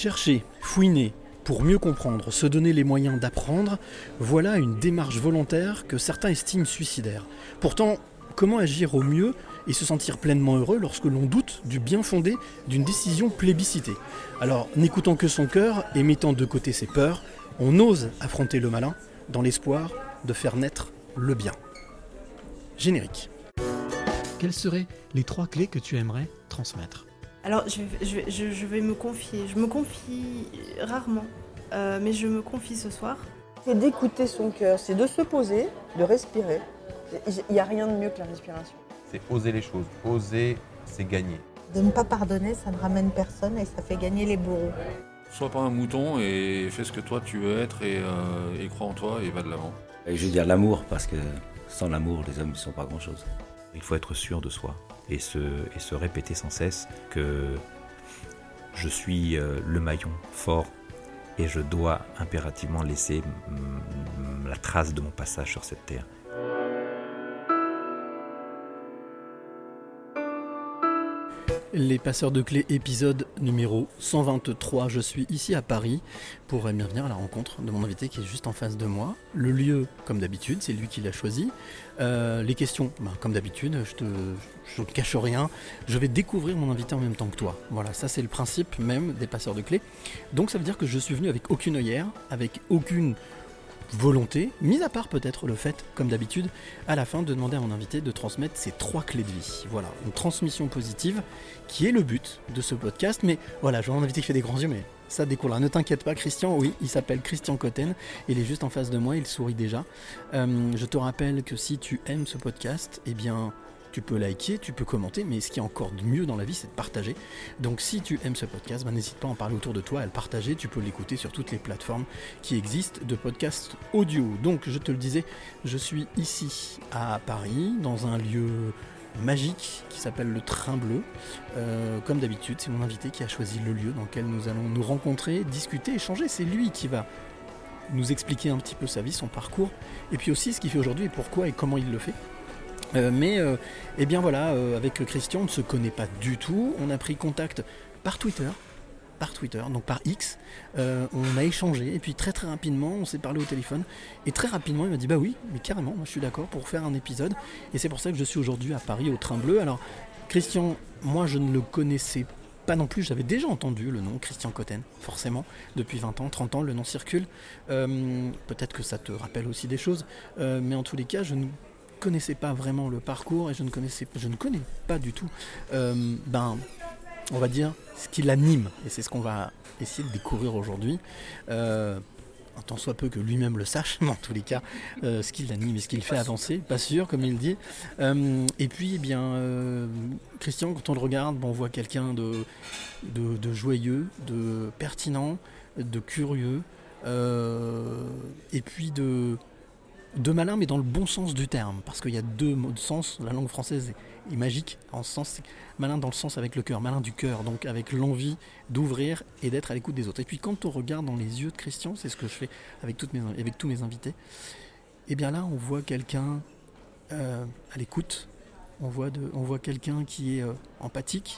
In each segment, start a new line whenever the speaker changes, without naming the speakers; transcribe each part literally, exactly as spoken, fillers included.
Chercher, fouiner, pour mieux comprendre, se donner les moyens d'apprendre, voilà une démarche volontaire que certains estiment suicidaire. Pourtant, comment agir au mieux et se sentir pleinement heureux lorsque l'on doute du bien fondé d'une décision plébiscitée ? Alors, n'écoutant que son cœur et mettant de côté ses peurs, on ose affronter le malin dans l'espoir de faire naître le bien. Générique. Quelles seraient les trois clés que tu aimerais transmettre ?
Alors, je, je, je, je vais me confier. Je me confie rarement, euh, mais je me confie ce soir.
C'est d'écouter son cœur, c'est de se poser, de respirer. Il n'y a rien de mieux que la respiration.
C'est oser les choses. Oser, c'est gagner.
De ne pas pardonner, ça ne ramène personne et ça fait gagner les bourreaux.
Sois pas un mouton et fais ce que toi tu veux être et, euh, et crois en toi et va de l'avant.
Et je veux dire l'amour, parce que sans l'amour, les hommes ne sont pas grand-chose.
Il faut être sûr de soi et se, et se répéter sans cesse que je suis euh, le maillon fort et je dois impérativement laisser m- m- la trace de mon passage sur cette terre.
Les passeurs de clés, épisode numéro cent vingt-trois. Je suis ici à Paris pour bien venir à la rencontre de mon invité qui est juste en face de moi. Le lieu, comme d'habitude, c'est lui qui l'a choisi. Euh, les questions, ben, comme d'habitude, je ne je te cache rien. Je vais découvrir mon invité en même temps que toi. Voilà, ça c'est le principe même des passeurs de clés. Donc ça veut dire que je suis venu avec aucune œillère, avec aucune volonté, mis à part peut-être le fait, comme d'habitude, à la fin de demander à mon invité de transmettre ses trois clés de vie. Voilà, une transmission positive qui est le but de ce podcast. Mais voilà, je vois mon invité qui fait des grands yeux, mais ça découlera. Ne t'inquiète pas, Christian, oui, il s'appelle Christian Cotten, il est juste en face de moi, il sourit déjà. Euh, je te rappelle que si tu aimes ce podcast, eh bien, tu peux liker, tu peux commenter, mais ce qui est encore mieux dans la vie, c'est de partager. Donc si tu aimes ce podcast, ben, n'hésite pas à en parler autour de toi, à le partager. Tu peux l'écouter sur toutes les plateformes qui existent de podcasts audio. Donc je te le disais, je suis ici à Paris, dans un lieu magique qui s'appelle le Train Bleu. Euh, comme d'habitude, c'est mon invité qui a choisi le lieu dans lequel nous allons nous rencontrer, discuter, échanger. C'est lui qui va nous expliquer un petit peu sa vie, son parcours, et puis aussi ce qu'il fait aujourd'hui et pourquoi et comment il le fait. Euh, mais, euh, eh bien voilà, euh, avec Christian, on ne se connaît pas du tout. On a pris contact par Twitter, par Twitter, donc par X. Euh, on a échangé, et puis très très rapidement, on s'est parlé au téléphone. Et très rapidement, il m'a dit, bah oui, mais carrément, moi je suis d'accord pour faire un épisode. Et c'est pour ça que je suis aujourd'hui à Paris, au Train Bleu. Alors, Christian, moi je ne le connaissais pas non plus. J'avais déjà entendu le nom Christian Cotten, forcément, depuis vingt ans, trente ans, le nom circule. Euh, peut-être que ça te rappelle aussi des choses. Euh, mais en tous les cas, je ne connaissais pas vraiment le parcours et je ne connaissais je ne connais pas du tout euh, ben on va dire ce qui l'anime, et c'est ce qu'on va essayer de découvrir aujourd'hui, euh, en tant soit peu que lui-même le sache, mais en tous les cas euh, ce qui l'anime et ce qui le fait avancer, pas sûr comme il dit. Euh, et puis eh bien euh, Christian, quand on le regarde, bon, on voit quelqu'un de, de, de joyeux, de pertinent, de curieux, euh, et puis de de malin, mais dans le bon sens du terme, parce qu'il y a deux mots de sens. La langue française est, est magique en ce sens, c'est malin dans le sens avec le cœur, malin du cœur, donc avec l'envie d'ouvrir et d'être à l'écoute des autres. Et puis quand on regarde dans les yeux de Christian, c'est ce que je fais avec, toutes mes, avec tous mes invités, et bien là on voit quelqu'un euh, à l'écoute, on voit, de, on voit quelqu'un qui est euh, empathique,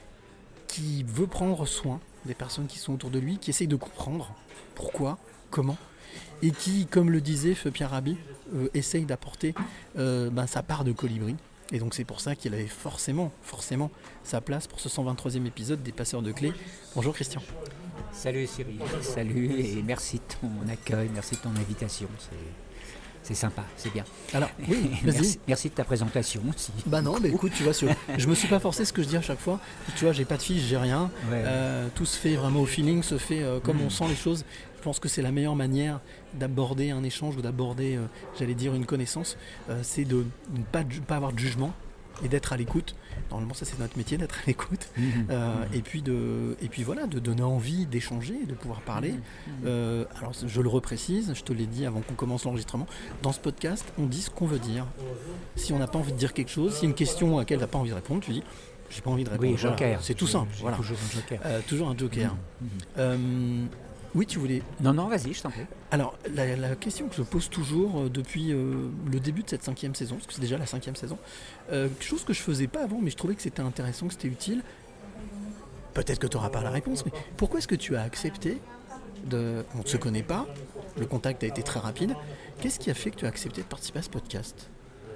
qui veut prendre soin des personnes qui sont autour de lui, qui essaye de comprendre pourquoi, comment, et qui, comme le disait Feu Pierre Rabhi, euh, essaye d'apporter euh, ben, sa part de colibri. Et donc c'est pour ça qu'il avait forcément, forcément sa place pour ce cent vingt-troisième épisode des Passeurs de Clés. Bonjour Christian.
Salut Cyril, salut et merci de ton accueil, merci de ton invitation. C'est... C'est sympa, c'est bien.
Alors, oui, vas-y.
Merci, merci de ta présentation aussi.
Bah non, bah écoute, tu vois, sur, je me suis pas forcé ce que je dis à chaque fois. Tu vois, j'ai pas de fiche, j'ai rien. Ouais. Euh, tout se fait vraiment au feeling, se fait euh, comme mmh. on sent les choses. Je pense que c'est la meilleure manière d'aborder un échange ou d'aborder, euh, j'allais dire, une connaissance. Euh, c'est de ne pas, pas avoir de jugement et d'être à l'écoute. Normalement, ça c'est notre métier, d'être à l'écoute. Mmh. Euh, mmh. Et puis de, et puis voilà, de donner envie d'échanger, de pouvoir parler. Mmh. Euh, alors, je le reprécise, je te l'ai dit avant qu'on commence l'enregistrement. Dans ce podcast, on dit ce qu'on veut dire. Si on n'a pas envie de dire quelque chose, si y a une question à laquelle tu n'as pas envie de répondre, tu dis j'ai pas envie de répondre.
Oui, joker.
Voilà. C'est tout simple.
J'ai
voilà.
Toujours un joker.
Euh, toujours un joker. Mmh. Euh, oui, tu voulais.
Non, non, vas-y, je t'en prie.
Alors, la, la question que je pose toujours euh, depuis euh, le début de cette cinquième saison, parce que c'est déjà la cinquième saison, euh, quelque chose que je faisais pas avant, mais je trouvais que c'était intéressant, que c'était utile. peut-être que tu n'auras pas la réponse, mais pourquoi est-ce que tu as accepté de... On ne se connaît pas, le contact a été très rapide. Qu'est-ce qui a fait que tu as accepté de participer à ce podcast ?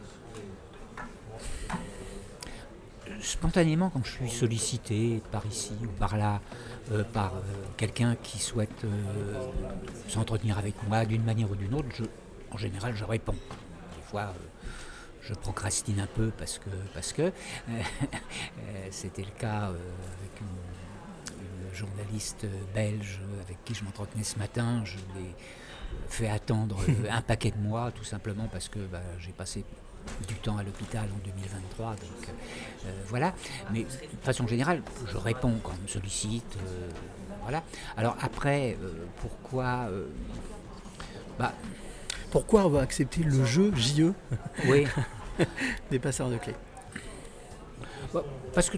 Spontanément, quand je suis sollicité par ici ou par là, euh, par euh, quelqu'un qui souhaite euh, s'entretenir avec moi d'une manière ou d'une autre, je, en général, je réponds. Des fois, euh, je procrastine un peu parce que, parce que euh, c'était le cas euh, avec une, une journaliste belge avec qui je m'entretenais ce matin. Je l'ai fait attendre un paquet de mois, tout simplement parce que bah, j'ai passé du temps à l'hôpital en deux mille vingt-trois, donc euh, voilà. Mais de façon générale, je réponds quand on me sollicite, euh, voilà. Alors après, euh, pourquoi euh, bah,
Pourquoi on va accepter le jeu J E
oui.
des passeurs de clés?
Bah, parce que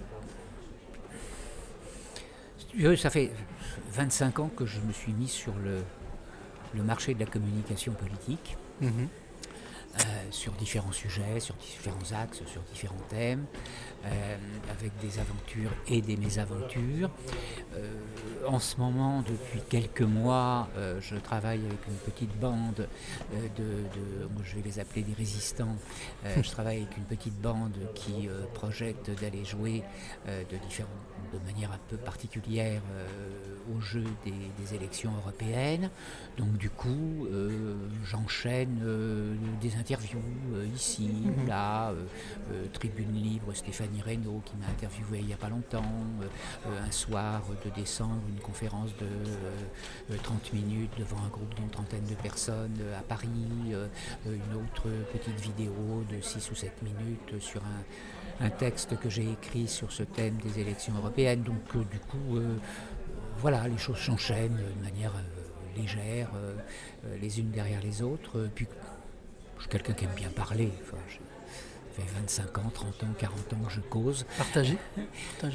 euh, ça fait vingt-cinq ans que je me suis mis sur le, le marché de la communication politique.
Mmh.
Euh, sur différents sujets, sur différents axes, sur différents thèmes, euh, avec des aventures et des mésaventures. Euh, en ce moment, depuis quelques mois, euh, je travaille avec une petite bande euh, de, de, moi je vais les appeler des résistants, euh, je travaille avec une petite bande qui euh, projette d'aller jouer euh, de, différents, de manière un peu particulière euh, au jeu des, des élections européennes. Donc du coup, euh, j'enchaîne euh, des interviews euh, ici, mmh. là, euh, euh, Tribune Libre, Stéphanie Reynaud qui m'a interviewé il n'y a pas longtemps, euh, un soir de décembre, une conférence de euh, trente minutes devant un groupe d'une trentaine de personnes euh, à Paris, euh, une autre petite vidéo de six ou sept minutes sur un, un texte que j'ai écrit sur ce thème des élections européennes. Donc euh, du coup, euh, voilà, les choses s'enchaînent de manière euh, légère, euh, euh, les unes derrière les autres. Euh, puis, je suis quelqu'un qui aime bien parler. Enfin, ça fait vingt-cinq ans, trente ans, quarante ans que je cause.
Partagez. Partagez.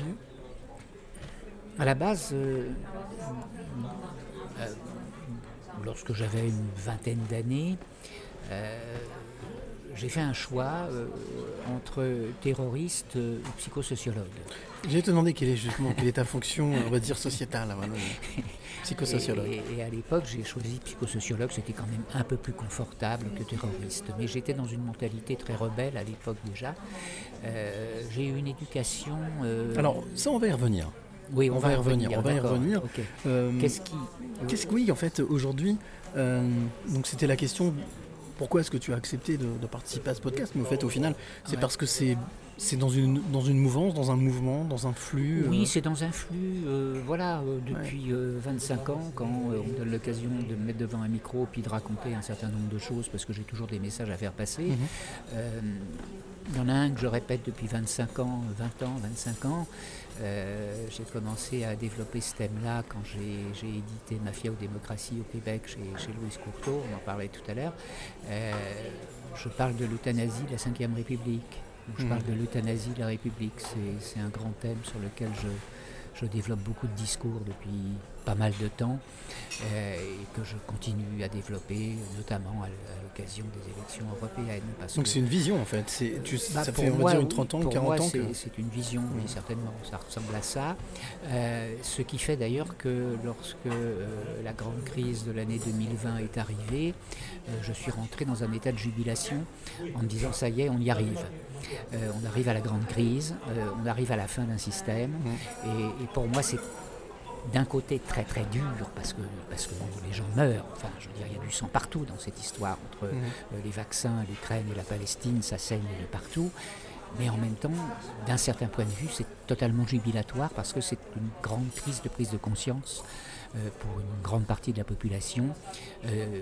À la base, euh, euh, lorsque j'avais une vingtaine d'années, euh, j'ai fait un choix euh, entre terroriste euh, ou psychosociologue.
J'ai te demandé quelle est justement quelle est ta fonction, on va dire sociétale, voilà, psychosociologue.
Et, et, et à l'époque, j'ai choisi psychosociologue, c'était quand même un peu plus confortable que terroriste. Mais j'étais dans une mentalité très rebelle à l'époque déjà. Euh, j'ai eu une éducation. Euh...
Alors ça, on va y revenir.
Oui, on,
on va, va y revenir. revenir. On va y revenir.
Okay.
Euh,
qu'est-ce qui,
qu'est-ce que oui, en fait, aujourd'hui, euh, donc c'était la question. Pourquoi est-ce que tu as accepté de, de participer à ce podcast? Mais au fait, au final, c'est ouais. parce que c'est, c'est dans, une, dans une mouvance, dans un mouvement, dans un flux.
Oui,
euh...
c'est dans un flux. Euh, voilà, euh, depuis ouais. euh, vingt-cinq ans, quand euh, on me donne l'occasion de me mettre devant un micro puis de raconter un certain nombre de choses, parce que j'ai toujours des messages à faire passer. Mm-hmm. Euh, il y en a un que je répète depuis vingt-cinq ans, vingt ans, vingt-cinq ans. Euh, j'ai commencé à développer ce thème-là quand j'ai, j'ai édité Mafia ou démocratie au Québec chez, chez Louis Courteau, on en parlait tout à l'heure. Euh, je parle de l'euthanasie de la cinquième République. Donc, je mmh. parle de l'euthanasie de la République. C'est, c'est un grand thème sur lequel je, je développe beaucoup de discours depuis pas mal de temps euh, et que je continue à développer, notamment à, à l'occasion des élections européennes. Parce
Donc
que,
c'est une vision en fait, c'est, tu,
bah,
ça fait on va dire une trente ans,
pour
quarante
moi,
ans
c'est,
que...
c'est une vision, oui, mmh. certainement, ça ressemble à ça. Euh, ce qui fait d'ailleurs que lorsque euh, la grande crise de l'année deux mille vingt est arrivée, euh, je suis rentré dans un état de jubilation en me disant ça y est, on y arrive. Euh, on arrive à la grande crise, euh, on arrive à la fin d'un système mmh. et, et pour moi c'est d'un côté très très dur parce que, parce que bon, les gens meurent, enfin je veux dire il y a du sang partout dans cette histoire entre mmh. euh, les vaccins, l'Ukraine et la Palestine, ça saigne de partout, mais en même temps d'un certain point de vue c'est totalement jubilatoire parce que c'est une grande crise de prise de conscience euh, pour une grande partie de la population, euh,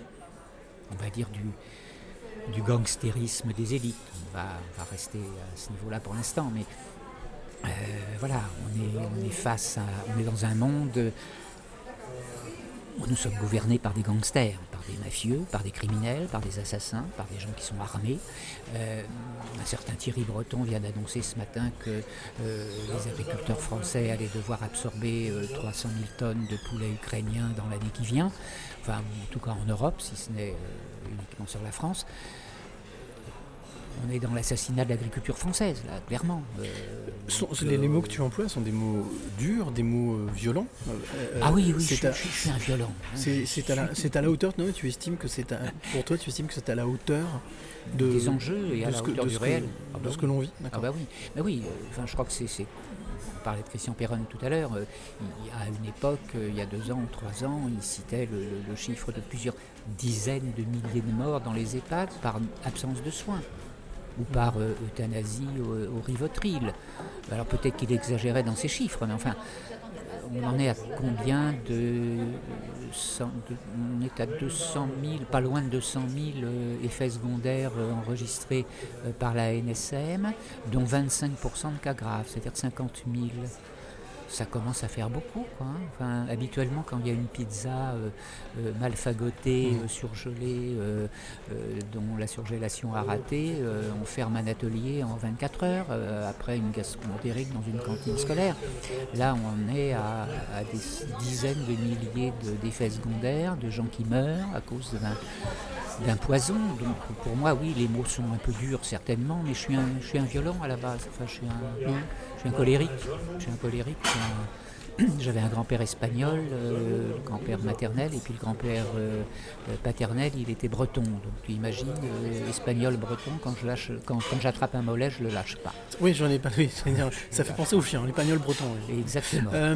on va dire du, du gangstérisme des élites, on va, on va rester à ce niveau-là pour l'instant, mais Euh, voilà, on est, on est face à, on est dans un monde où nous sommes gouvernés par des gangsters, par des mafieux, par des criminels, par des assassins, par des gens qui sont armés. Euh, un certain Thierry Breton vient d'annoncer ce matin que euh, les agriculteurs français allaient devoir absorber euh, trois cent mille tonnes de poulet ukrainien dans l'année qui vient, enfin en tout cas en Europe, si ce n'est euh, uniquement sur la France. on est dans l'assassinat de l'agriculture française, là, clairement. Euh,
Sont-
donc,
les, les
euh,
mots que tu emploies sont des mots durs, des mots euh, violents. Euh,
Ah oui, oui,
c'est
je,
à-
je- je suis un violent. hein.
C'est
Je
c'est à, la-
suis
c'est à la hauteur, non, tu estimes que c'est à- pour toi, tu estimes que c'est à la hauteur de,
des enjeux et à
de
la
ce que,
hauteur
de
du
ce que-
réel. Ah
de
bah
ce
oui.
que l'on vit.
Ah
D'accord.
bah oui, bah oui. euh, Enfin, je crois que c'est, c'est- on parlait de Christian Perron tout à l'heure. euh, il y a une époque, euh, il y a deux ans ou trois ans, il citait le, le- le chiffre de plusieurs dizaines de milliers de morts dans les EHPAD par absence de soins ou par euh, euthanasie au, au Rivotril. Alors peut-être qu'il exagérait dans ces chiffres, mais enfin, on en est à combien de, cent- de- on est à deux cent mille, pas loin de deux cent mille euh, effets secondaires euh, enregistrés euh, par la N S M, dont vingt-cinq pour cent de cas graves, c'est-à-dire cinquante mille. Ça commence à faire beaucoup, quoi, hein. Enfin, habituellement, quand il y a une pizza euh, euh, mal fagotée, euh, surgelée, euh, euh, dont la surgélation a raté, euh, on ferme un atelier en vingt-quatre heures, euh, après une gastroentérite dans une cantine scolaire. Là, on est à, à des dizaines de milliers de- d'effets secondaires, de gens qui meurent à cause d'un d'un poison. Donc pour moi, oui, les mots sont un peu durs, certainement, mais je suis un, je suis un violent à la base. Enfin, je suis un, je suis un colérique. Je suis un colérique. je suis un- J'avais un grand-père espagnol, euh, le grand-père maternel, et puis le grand-père euh, euh, paternel, il était breton. Donc tu imagines, euh, espagnol, breton, quand je lâche, quand, quand j'attrape un mollet, je le lâche pas.
Oui, j'en ai pas. Oui, je veux dire, ça fait penser au chien, l'épagnol breton. oui.
Exactement.
Euh,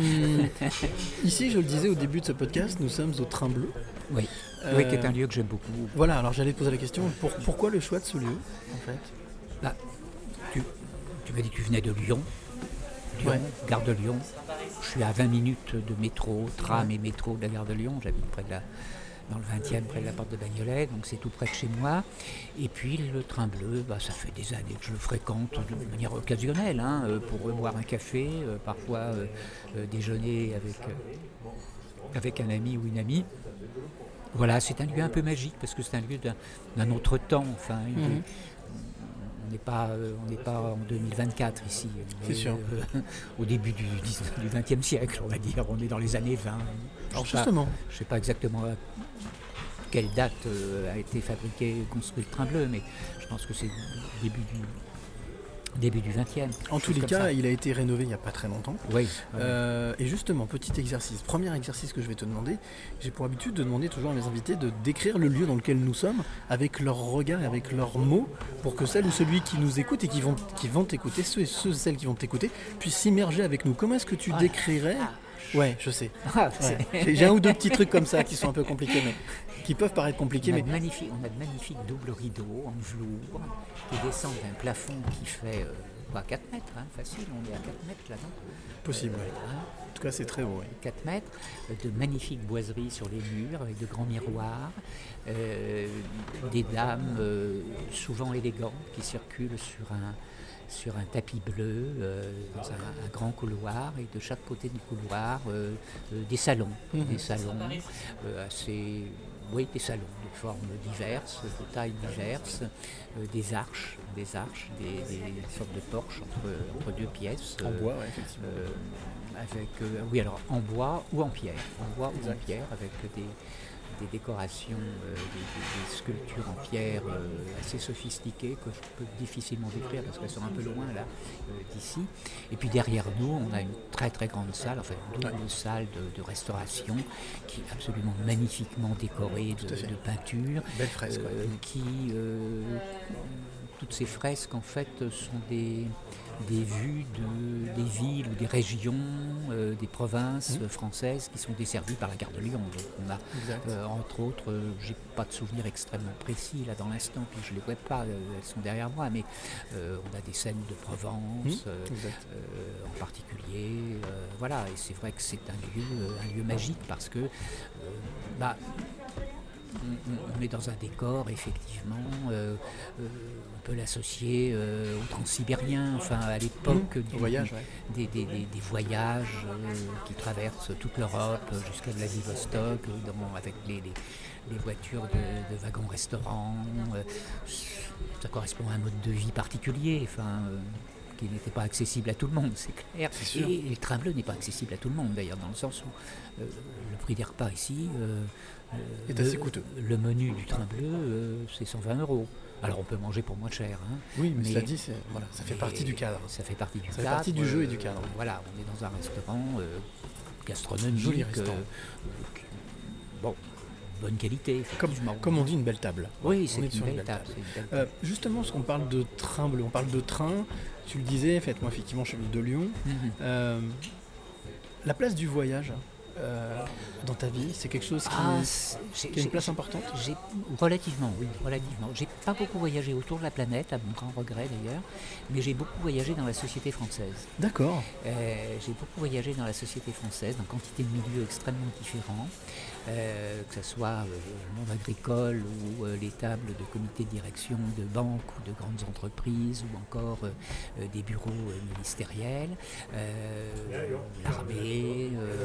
ici, je le disais au début de ce podcast, nous sommes au Train Bleu.
Oui.
Euh,
Oui, qui est un lieu que j'aime beaucoup.
Voilà, alors j'allais te poser la question, pour- pourquoi le choix de ce lieu, en fait
Bah, tu, tu m'as dit que tu venais de Lyon. Lyon,
Ouais.
gare de Lyon. Je suis à vingt minutes de métro, tram et métro de la gare de Lyon. J'habite près de la, dans le vingtième, près de la porte de Bagnolet, donc c'est tout près de chez moi. Et puis le Train Bleu, bah, ça fait des années que je le fréquente de manière occasionnelle, hein, euh, pour boire un café, euh, parfois euh, euh, déjeuner avec, euh, avec un ami ou une amie. Voilà, c'est un lieu un peu magique parce que c'est un lieu d'un, d'un autre temps. Enfin, il est-
Mhm.
on n'est pas, euh, on n'est pas en deux mille vingt-quatre ici. On
C'est
est,
sûr.
euh, au début du, dix- du vingtième siècle, on va dire. On est dans les années vingt. Je
Alors
sais pas-
justement,
je ne sais pas exactement à quelle date euh, a été fabriqué, construit le Train Bleu, mais je pense que c'est début du début du vingtième.
en tous les cas, il a été rénové il n'y a pas très longtemps.
Oui.
Euh, et justement, petit exercice, premier exercice que je vais te demander, j'ai pour habitude de demander toujours à mes invités de décrire le lieu dans lequel nous sommes avec leur regard et avec leurs mots pour que celle ou celui qui nous écoute et qui vont, qui vont t'écouter, ceux et ceux, celles qui vont t'écouter, puissent s'immerger avec nous. Comment est-ce que tu
Ah.
décrirais Ouais, je sais.
Ah,
Ouais.
c'est-
J'ai j'ai un ou deux petits trucs comme ça qui sont un peu compliqués, mais qui peuvent paraître compliqués,
On a,
mais
de magnifiques, on a de magnifiques doubles rideaux en velours qui descendent d'un plafond qui fait euh, quoi, quatre mètres, hein, facile, on est à quatre mètres là-dedans.
possible. ouais.
Hein,
En tout cas, c'est très beau. ouais.
quatre mètres, euh, de magnifiques boiseries sur les murs avec de grands miroirs, euh, des dames euh, souvent élégantes qui circulent sur un, sur un tapis bleu euh, dans un, un grand couloir, et de chaque côté du couloir euh, euh, des salons,
Mhm.
des salons euh, assez, oui, des salons de formes diverses, de tailles diverses, euh, des arches, des arches, des, des sortes de porches entre, entre deux pièces.
En
euh,
bois, ouais, effectivement.
euh, avec, euh, oui, alors en bois ou en pierre, en bois ou en
Exact.
pierre, avec des, des décorations, euh, des, des- des sculptures en pierre euh, assez sophistiquées que je peux difficilement décrire parce qu'elles sont un peu loin là euh, d'ici. Et puis derrière nous, on a une très très grande salle, enfin une double salle de, de restauration qui est absolument magnifiquement décorée
Tout
de,
à fait.
de peintures,
Belle fresque. ouais.
euh, qui euh, toutes ces fresques en fait sont des, des vues de, des villes ou des régions, euh, des provinces
Mhm.
euh, françaises qui sont desservies par la gare de Lyon. Donc on a
Exact.
euh, entre autres, euh, j'ai pas de souvenirs extrêmement précis là dans l'instant, puis je les vois pas, euh, elles sont derrière moi, mais euh, on a des scènes de Provence.
Mhm.
euh,
Exact.
euh, en particulier, euh, voilà, et c'est vrai que c'est un lieu, euh, un lieu magique parce que, euh, bah, on, on- on est dans un décor effectivement, euh, euh, on peut l'associer euh, au transsibérien, enfin à l'époque
Mmh,
du-
au voyage, ouais.
des, des- des- des voyages euh, qui traversent toute l'Europe euh, jusqu'à Vladivostok, euh, dans- avec les, les- les voitures de, de wagons-restaurants. euh, ça correspond à un mode de vie particulier, enfin, euh, qui n'était pas accessible à tout le monde, c'est clair.
C'est sûr.
Et, et le train bleu n'est pas accessible à tout le monde d'ailleurs, dans le sens où euh, le prix des repas ici euh, euh,
Est
le-
assez coûteux.
Le menu du train bleu, euh, c'est cent vingt euros. Alors on peut manger pour moins cher. Hein,
Oui, mais,
mais
cela dit, c'est, voilà, ça fait
mais
partie du cadre.
Ça fait partie du
Ça fait
cadre.
partie du jeu et du cadre.
Euh, voilà, on est dans un restaurant euh, gastronomique.
Joli restaurant.
euh, qui- bon, bonne qualité.
Comme,
effectivement.
comme on dit, une belle table.
Oui,
On
c'est
est
une
sur une
belle
belle
table. c'est une belle
Euh, justement, parce qu'on parle de train bleu, on parle de train, tu le disais, faites-moi effectivement, je suis de Lyon.
Mhm.
Euh, la place du voyage euh, dans ta vie, c'est quelque chose qui,
Ah, c'est- j'ai-
qui a une
j'ai-
place importante.
J'ai relativement, oui, relativement. J'ai pas beaucoup voyagé autour de la planète, à mon grand regret d'ailleurs, mais j'ai beaucoup voyagé dans la société française.
D'accord.
Euh, j'ai beaucoup voyagé dans la société française, dans quantité de milieux extrêmement différents, euh, que ce soit euh, le monde agricole ou euh, les tables de comités de direction de banques ou de grandes entreprises ou encore euh, euh, des bureaux euh, ministériels, euh, l'armée, euh,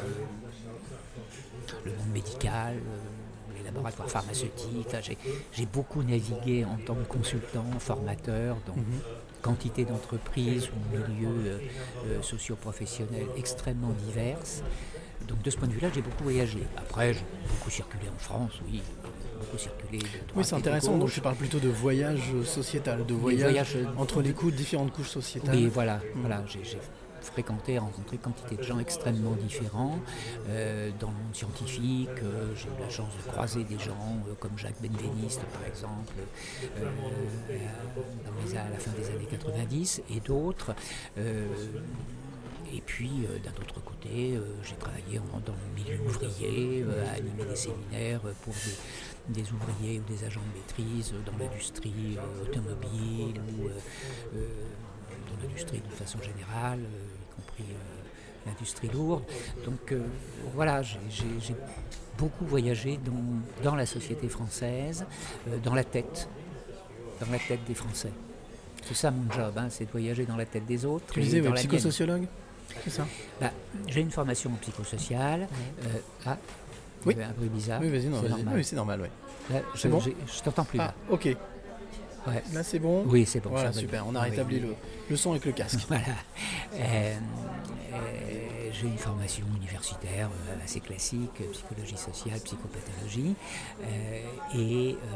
le monde médical, euh, les laboratoires pharmaceutiques. Enfin, j'ai, j'ai beaucoup navigué en tant que consultant, formateur dans
Mhm.
quantité d'entreprises ou milieux euh, euh, socio-professionnels extrêmement divers. Donc de ce point de vue-là, j'ai beaucoup voyagé. Après, j'ai beaucoup circulé en France, oui, beaucoup circulé de droite
Oui, c'est
et de
intéressant. Donc
gauche.
tu parles plutôt de voyage sociétal, de
Des
voyage
voyages, euh,
entre les couches, différentes couches sociétales.
Oui, voilà, voilà j'ai, j'ai fréquenté, rencontré quantité de gens extrêmement différents. Euh, dans le monde scientifique, euh, j'ai eu la chance de croiser des gens euh, comme Jacques Benveniste, par exemple, euh, dans les- à la fin des années quatre-vingt-dix, et d'autres. Euh, Et puis, euh, d'un autre côté, euh, j'ai travaillé en- dans le milieu ouvrier, euh, à animer des séminaires pour des, des ouvriers ou des agents de maîtrise euh, dans l'industrie euh, automobile ou euh, euh, dans l'industrie de façon générale, euh, y compris euh, l'industrie lourde. Donc euh, voilà, j'ai, j'ai- j'ai beaucoup voyagé dans, dans la société française, euh, dans la tête, dans la tête des Français. C'est ça mon job, hein, c'est de voyager dans la tête des autres.
Tu
et
disais,
dans
ouais,
la mienne.
psychosociologue, c'est ça?
Bah, j'ai une formation en psychosocial. Euh, ah,
Oui.
il y avait un bruit bizarre.
Oui, vas-y, non,
c'est
vas-y.
normal.
Oui, c'est normal, ouais.
Là, je,
C'est bon
j'ai- je t'entends plus.
Ah,
Là.
ok.
Ouais.
Là, c'est bon.
Oui, c'est bon.
Voilà,
ça va
super.
bien.
On a
Oui,
rétabli
oui.
le, le son avec le casque.
Voilà. Euh, euh, j'ai une formation universitaire euh, assez classique, euh, psychologie sociale, psychopathologie. Euh, et euh,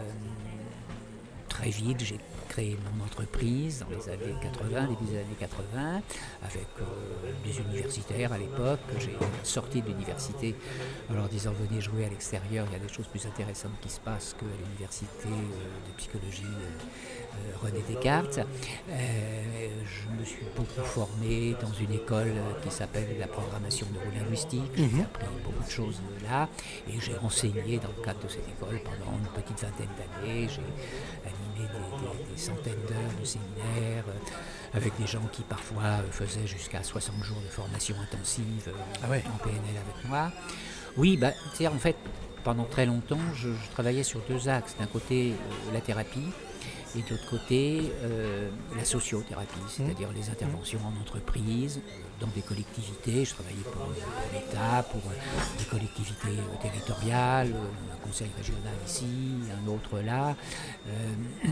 très vite, j'ai créé mon entreprise dans les années quatre-vingts, début des années quatre-vingts, avec euh, des universitaires à l'époque que j'ai sortis de l'université en leur disant venez jouer à l'extérieur, il y a des choses plus intéressantes qui se passent qu'à l'université euh, de psychologie euh, euh, René Descartes. Euh, je me suis beaucoup formé dans une école euh, qui s'appelle la programmation neurolinguistique. J'ai
Mhm.
appris beaucoup de choses euh, là et j'ai enseigné dans le cadre de cette école pendant une petite vingtaine d'années. J'ai animé des, des- des centaines d'heures de séminaires euh, avec des gens qui parfois euh, faisaient jusqu'à soixante jours de formation intensive euh,
Ah ouais.
en P N L avec moi. Oui, bah, tu sais, en fait, pendant très longtemps, je, je travaillais sur deux axes. D'un côté, euh, la thérapie, et de l'autre côté, euh, la sociothérapie, c'est-à-dire les interventions en entreprise, euh, dans des collectivités. Je travaillais pour, euh, pour l'État, pour euh, des collectivités euh, territoriales, euh, un conseil régional ici, un autre là. Euh,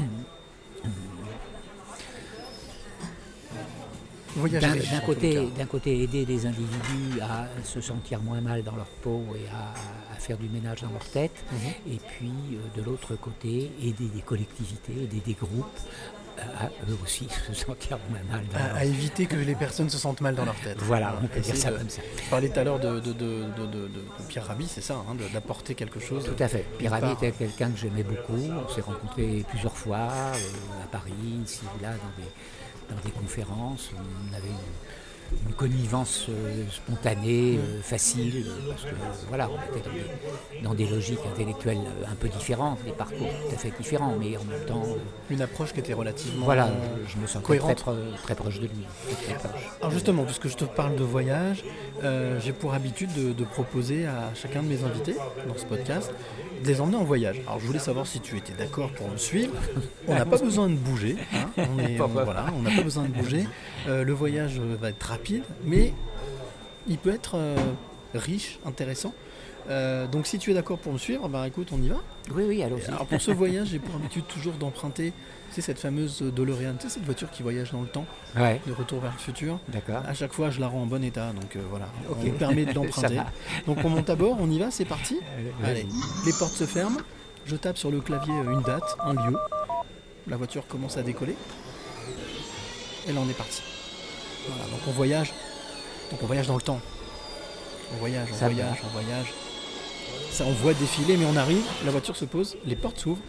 Voyage
D'un,
riche,
d'un
en tout
côté,
cas.
d'un côté, aider les individus à se sentir moins mal dans leur peau et à, à faire du ménage dans leur tête.
Mhm.
Et puis, euh, de l'autre côté, aider des collectivités, aider des groupes à, à eux aussi se sentir moins mal dans
À,
leur
à éviter que les personnes se sentent mal dans leur tête.
Voilà, on peut dire
Essayer
ça
de-
comme ça.
Je parlais tout à l'heure de, de, de, de, de- de Pierre Rabhi, c'est ça, hein, de- d'apporter quelque chose.
Tout à fait. Pierre
D'une
Rabhi
part.
était quelqu'un que j'aimais beaucoup. On s'est rencontrés plusieurs fois, euh, à Paris, ici ou là, dans des, dans des conférences. On avait une, une connivence euh, spontanée, euh, facile, euh, parce que euh, voilà, on était dans des, dans des logiques intellectuelles euh, un peu différentes, des parcours tout à fait différents, mais en même temps, euh,
Une approche qui était relativement.
voilà,
euh,
je, je me sentais très,
cohérente.
pro- très proche de lui. Très proche.
Alors justement, puisque je te parle de voyage, euh, j'ai pour habitude de, de proposer à chacun de mes invités dans ce podcast de les emmener en voyage. Alors je voulais savoir si tu étais d'accord pour me suivre. On n'a pas besoin de bouger. Hein. On est- on- voilà, on n'a pas besoin de bouger. Euh, le voyage euh, va être rapide, mais il peut être euh, riche, intéressant. Euh, donc si tu es d'accord pour me suivre, ben écoute, on y va.
Oui, oui, allons-y.
Alors pour ce voyage, j'ai pour habitude toujours d'emprunter, tu sais, cette fameuse DeLorean, tu sais, cette voiture qui voyage dans le temps,
Ouais,
de retour vers le futur.
d'accord.
À chaque fois, je la rends en bon état, donc euh, voilà,
Ok.
on me permet de
Ça
l'emprunter.
va.
Donc on monte à bord, on y va, c'est parti.
Allez,
Allez, les portes se ferment, je tape sur le clavier euh, une date, un lieu, la voiture commence à décoller. Et là on est parti. Voilà, donc on voyage. Donc on voyage dans le temps. On voyage, on
Ça
voyage, on voyage. Ça on voit défiler, mais on arrive, la voiture se pose, les portes s'ouvrent.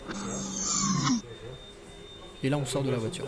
Et là on sort de la voiture.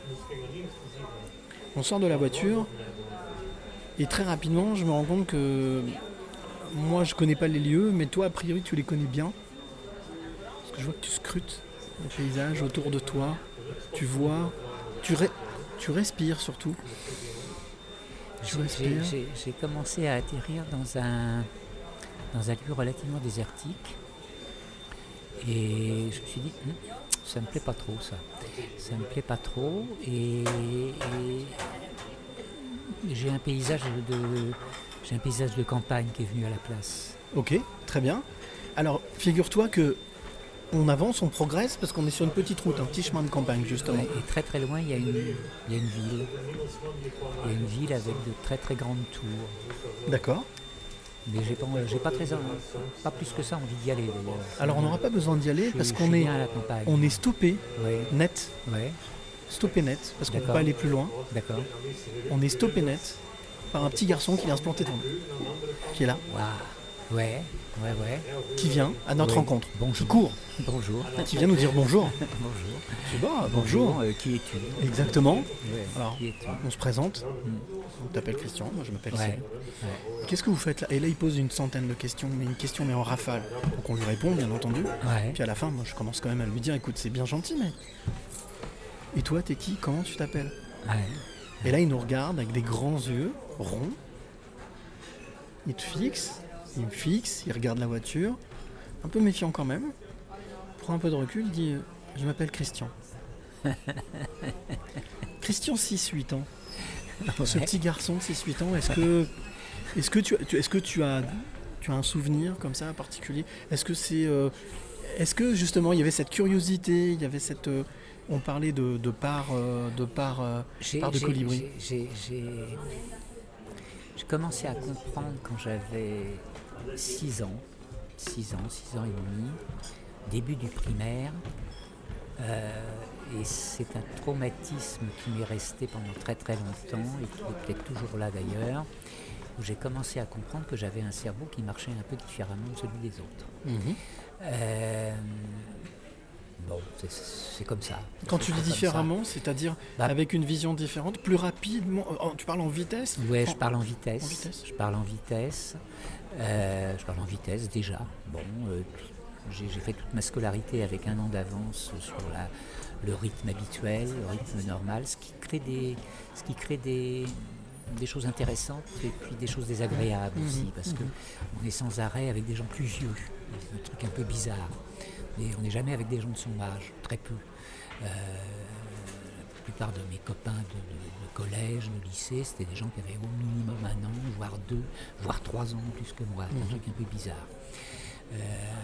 On sort de la voiture. Et très rapidement, je me rends compte que moi, je connais pas les lieux, mais toi, a priori, tu les connais bien. Parce que je vois que tu scrutes le paysage autour de toi. Tu vois, tu, re- tu respires surtout. Tu
J'ai-
respires.
J'ai j'ai commencé à atterrir dans un, dans un lieu relativement désertique. Et je me suis dit, Hum, ça me plaît pas trop ça. Ça me plaît pas trop. Et, et j'ai un paysage de j'ai un paysage de campagne qui est venu à la place.
Ok, très bien. Alors, figure-toi que on avance, on progresse, parce qu'on est sur une petite route, un petit chemin de campagne, justement.
Ouais, et très très loin, il y a une, il y a une ville. Il y a une ville avec de très très grandes tours.
D'accord.
Mais j'ai pas, j'ai pas très, pas plus que ça envie d'y aller d'ailleurs.
Alors, on n'aura pas besoin d'y aller,
Je-
parce
je
qu'on
suis
est,
bien à la campagne.
on est stoppé,
Ouais,
net.
ouais,
Stoppé net, parce qu'on ne peut
D'accord.
pas aller plus loin.
d'accord.
On est stoppé net par un petit garçon qui vient se planter devant nous, qui est là,
Waouh. Ouais, ouais, ouais.
qui vient à notre
Oui.
rencontre, qui
Bonjour.
court,
Bonjour.
qui vient nous dire bonjour.
Bonjour.
Je dis, bah, bonjour.
euh, qui es-tu?
Exactement.
Ouais,
Alors,
qui es-tu?
on se présente.
Mm.
On t'appelle Christian, moi je m'appelle
Ouais,
Cyril.
ouais,
Qu'est-ce que vous faites là? Et là, il pose une centaine de questions, mais une question mais en rafale. Donc on lui répond, bien entendu.
ouais.
Puis à la fin, moi je commence quand même à lui dire, écoute, c'est bien gentil, mais... Et toi, t'es qui? Comment tu t'appelles?
Ouais.
Et là, il nous regarde avec des grands yeux, ronds. Il te fixe, il me fixe, il regarde la voiture. Un peu méfiant quand même. Prend un peu de recul, il dit, euh, je m'appelle Christian. Christian, six huit ans. Ce
Ouais.
petit garçon de six huit ans, est-ce que, est-ce que, tu, tu- est-ce que tu, as, tu as un souvenir comme ça particulier? Est-ce que c'est, euh, est-ce que justement il y avait cette curiosité, il y avait cette, euh, on parlait de, de part, euh, de part, euh,
J'ai,
part de
j'ai-
colibri.
j'ai- j'ai- j'ai- j'ai commencé à comprendre quand j'avais six ans, six ans, six ans et demi, début du primaire. Euh, et c'est un traumatisme qui m'est resté pendant très très longtemps et qui est peut-être toujours là d'ailleurs, où j'ai commencé à comprendre que j'avais un cerveau qui marchait un peu différemment de celui des autres.
Mhm.
Euh, bon, c'est, c'est comme ça.
Quand
C'est
tu dis
comme ça.
différemment, c'est-à-dire
Bah,
avec une vision différente, plus rapidement, oh, tu parles en vitesse?
Ouais,
En-
je parle en vitesse.
en vitesse.
Je parle en vitesse. Euh, je parle en vitesse déjà. Bon, euh, j'ai, j'ai fait toute ma scolarité avec un an d'avance sur la, le rythme habituel, le rythme normal, ce qui crée des, ce qui crée des, des choses intéressantes et puis des choses désagréables
Mhm,
aussi, parce que
mhm.
on est sans arrêt avec des gens plus vieux, un truc un peu bizarre. Et on n'est jamais avec des gens de son âge, très peu. Euh, la plupart de mes copains de, de- de collège, de lycée, c'était des gens qui avaient au minimum un an, voire deux, voire trois ans plus que moi,
Mhm.
un truc un peu bizarre. Euh,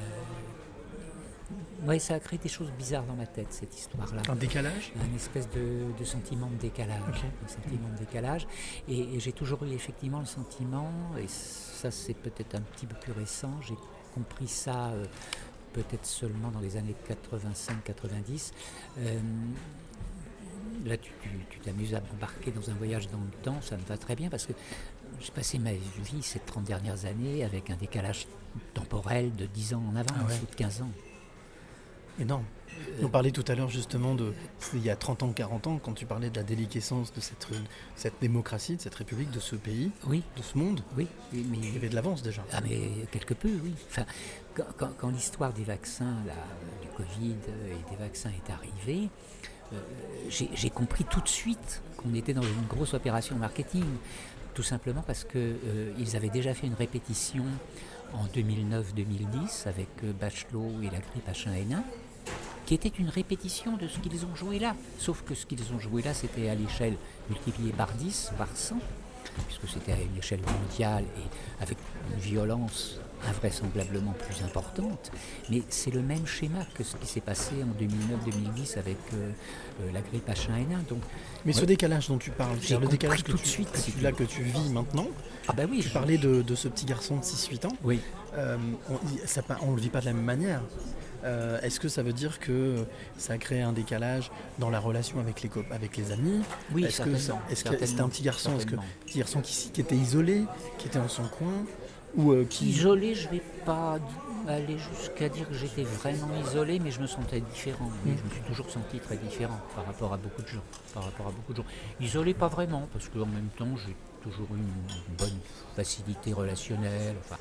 ouais, ça a créé des choses bizarres dans ma tête, cette histoire-là.
Un décalage?
Un espèce de, de sentiment de décalage.
Ok.
Un sentiment de décalage. Et, et j'ai toujours eu effectivement le sentiment, et ça c'est peut-être un petit peu plus récent, j'ai compris ça euh, peut-être seulement dans les années quatre-vingt-cinq quatre-vingt-dix. Euh, là tu, tu, tu t'amuses à m'embarquer dans un voyage dans le temps, ça me va très bien parce que j'ai passé ma vie ces trente dernières années avec un décalage temporel de dix ans en avant,
Ah ouais.
ou de quinze ans.
Énorme.
Euh,
On parlait tout à l'heure justement de, il y a trente ans, quarante ans, quand tu parlais de la déliquescence de cette, cette démocratie, de cette république, de ce pays,
Oui,
de ce monde.
oui, mais
Il y avait de l'avance déjà.
Ah mais quelque peu, oui. Enfin, quand, quand- quand l'histoire des vaccins, là, du Covid et des vaccins est arrivée, euh, j'ai j'ai compris tout de suite qu'on était dans une grosse opération marketing. Tout simplement parce qu'ils avaient déjà fait une répétition en deux mille neuf deux mille dix avec euh, Bachelot et la grippe H un N un, qui était une répétition de ce qu'ils ont joué là. Sauf que ce qu'ils ont joué là, c'était à l'échelle multipliée par dix, par cent, puisque c'était à une échelle mondiale et avec une violence invraisemblablement plus importante, mais c'est le même schéma que ce qui s'est passé en deux mille neuf deux mille dix avec euh, euh, la grippe H un N un. Donc,
Mais
ouais,
ce décalage dont tu parles,
j'ai
c'est-à-dire le
compris
décalage que
tout
tu,
de suite,
que
si
tu,
tu
là,
veux.
que tu vis maintenant,
ah bah oui,
tu
je-
parlais de, de ce petit garçon de six huit ans,
oui.
euh, on ne le vit pas de la même manière. Euh, est-ce que ça veut dire que ça crée un décalage dans la relation avec les, cop- avec les amis?
Oui,
Est-ce que ça- est-ce que c'était un petit garçon, est-ce que
certainement.
petit garçon qui, qui était isolé, qui était en son coin, ou euh, qui
Isolé, je ne vais pas di- aller jusqu'à dire que j'étais vraiment isolé, mais je me sentais différent. Oui,
Mm.
je me suis toujours senti très différent par rapport à beaucoup de gens. Par rapport à beaucoup de gens. Isolé, pas vraiment, parce qu'en même temps, j'ai toujours eu une bonne facilité relationnelle. Enfin,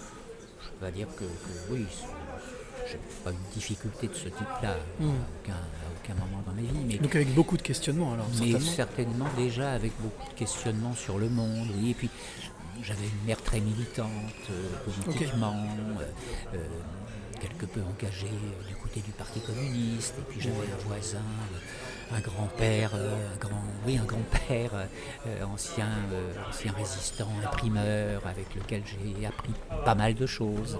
je ne peux pas dire que, que oui, c'est- j'ai pas eu de difficulté de ce type-là
Mm.
à, aucun, à aucun moment dans ma vie. Mais
donc avec beaucoup de questionnements alors
mais
certainement.
certainement déjà avec beaucoup de questionnements sur le monde, oui. Et puis j'avais une mère très militante euh, politiquement, euh, euh, quelque peu engagée euh, du côté du Parti communiste. Et puis j'avais un voisin, euh, un grand-père, euh, un grand, oui, un grand-père, euh, ancien, euh, ancien résistant, imprimeur, avec lequel j'ai appris pas mal de choses.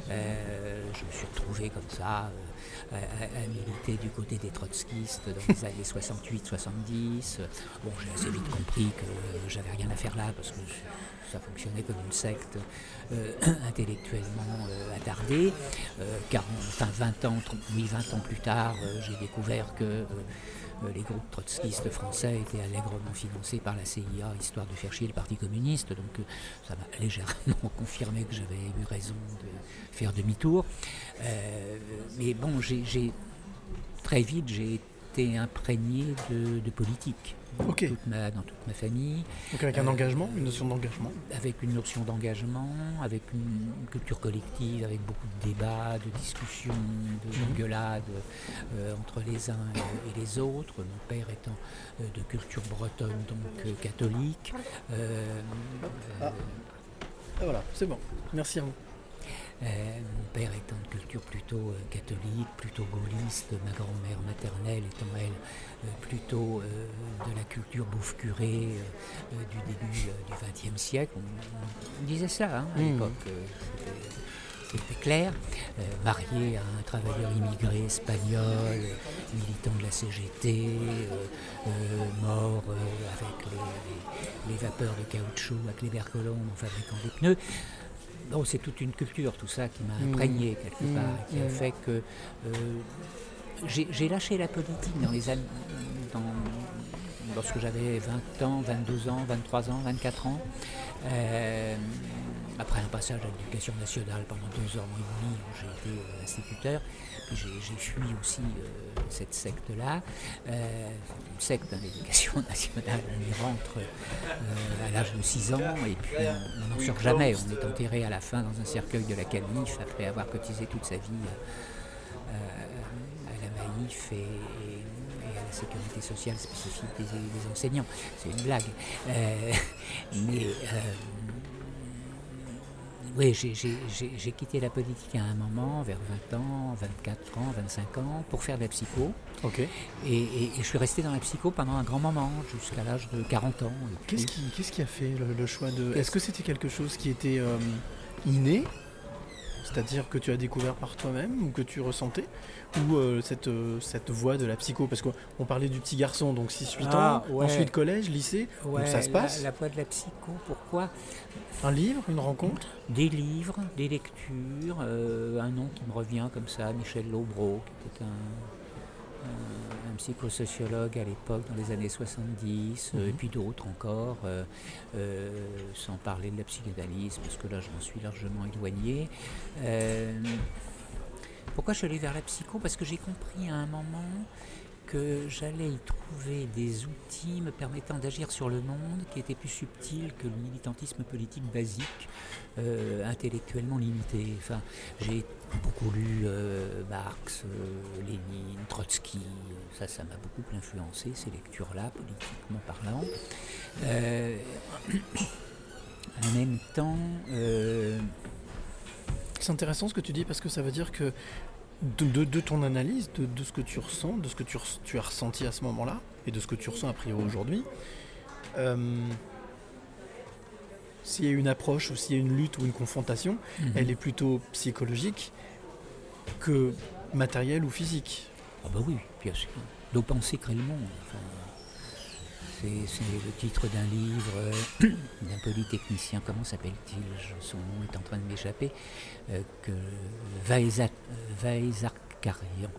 Euh, je me suis retrouvé comme ça. Euh, à, à militer du côté des trotskistes dans les années soixante-huit soixante-dix. Bon, j'ai assez vite compris que j'avais rien à faire là parce que ça fonctionnait comme une secte euh, intellectuellement euh, attardée. Euh, quarante, enfin vingt ans, oui, vingt ans plus tard, euh, j'ai découvert que euh, les groupes trotskistes français étaient allègrement financés par la C I A, histoire de faire chier le Parti communiste. Donc ça m'a légèrement confirmé que j'avais eu raison de faire demi-tour. Euh, mais bon, j'ai, j'ai très vite, j'ai été imprégné de, de politique dans,
Ok.
toute ma, dans toute ma famille.
Donc avec un
Euh,
engagement, une notion d'engagement.
Avec une notion d'engagement, avec une culture collective, avec beaucoup de débats, de discussions, de
Mhm.
gueulades euh, entre les uns et, et les autres. Mon père étant euh, de culture bretonne, donc euh, catholique. Euh,
Ah. Et voilà, c'est bon. Merci à vous.
Euh, mon père étant de culture plutôt euh, catholique, plutôt gaulliste, ma grand-mère maternelle étant elle euh, plutôt euh, de la culture bouffe-curée euh, euh, du début euh, du vingtième siècle. On, on disait ça hein, à
Mmh.
l'époque, euh, c'était, c'était clair. Euh, marié à un travailleur immigré espagnol, euh, militant de la C G T, euh, euh, mort euh, avec les, les- les vapeurs de caoutchouc à Cléber-Colombe en fabriquant des pneus. Bon, c'est toute une culture, tout ça, qui m'a
Mmh.
imprégné quelque
Mmh.
part, qui a
Mmh.
fait que euh, j'ai, j'ai lâché la politique dans les années, dans, lorsque j'avais vingt ans, vingt-deux ans, vingt-trois ans, vingt-quatre ans. Euh, après un passage à l'éducation nationale pendant deux ans et demi où j'ai été euh, instituteur, puis j'ai, j'ai fui aussi euh, cette secte-là. Euh, une secte dans l'éducation nationale, on y rentre euh, à l'âge de six ans et puis on on n'en sort jamais. On est enterré à la fin dans un cercueil de la Camif après avoir cotisé toute sa vie euh, à la Maïf et, et- et à la sécurité sociale spécifique des, des enseignants. C'est une blague. Euh, mais euh, oui, j'ai, j'ai- j'ai- j'ai quitté la politique à un moment, vers vingt ans, vingt-quatre ans, vingt-cinq ans, pour faire de la psycho.
Ok.
Et, et- et je suis resté dans la psycho pendant un grand moment, jusqu'à l'âge de quarante ans. Et puis-
Qu'est-ce qui, qu'est-ce qui a fait le, le choix de... Est-ce que c'était quelque chose qui était euh, inné, c'est-à-dire que tu as découvert par toi-même ou que tu ressentais, ou euh, cette, euh, cette voie de la psycho? Parce qu'on on parlait du petit garçon, donc six huit
Ah,
ans,
ouais.
ensuite collège, lycée,
Ouais,
donc ça se
la-
passe.
La, voie de la psycho, pourquoi?
Un livre, une rencontre.
Des livres, des lectures, euh, un nom qui me revient comme ça, Michel Laubreau, qui était un, un- un psychosociologue à l'époque, dans les années soixante-dix, euh,
Mhm.
et puis d'autres encore, euh, euh, sans parler de la psychanalyse, parce que là je m'en suis largement éloigné. Euh, pourquoi je suis allé vers la psycho? Parce que j'ai compris à un moment que j'allais y trouver des outils me permettant d'agir sur le monde qui étaient plus subtils que le militantisme politique basique, euh, intellectuellement limité. Enfin, j'ai beaucoup lu euh, Marx, euh, Lénine, Trotsky, ça, ça m'a beaucoup influencé, ces lectures-là, politiquement parlant. Euh, en même temps... euh,
C'est intéressant ce que tu dis parce que ça veut dire que de, de- de ton analyse, de, de ce que tu ressens, de ce que tu, res- tu as ressenti à ce moment-là, et de ce que tu ressens a priori aujourd'hui, euh, s'il y a une approche ou s'il y a une lutte ou une confrontation,
Mmh.
elle est plutôt psychologique que matérielle ou physique.
Ah bah oui, bien sûr. Nos pensées créent le monde. Enfin, c'est, c'est le titre d'un livre euh, d'un polytechnicien, comment s'appelle-t-il? Je- Son nom est en train de m'échapper. Euh, que Vaeza- Vaezarkarian.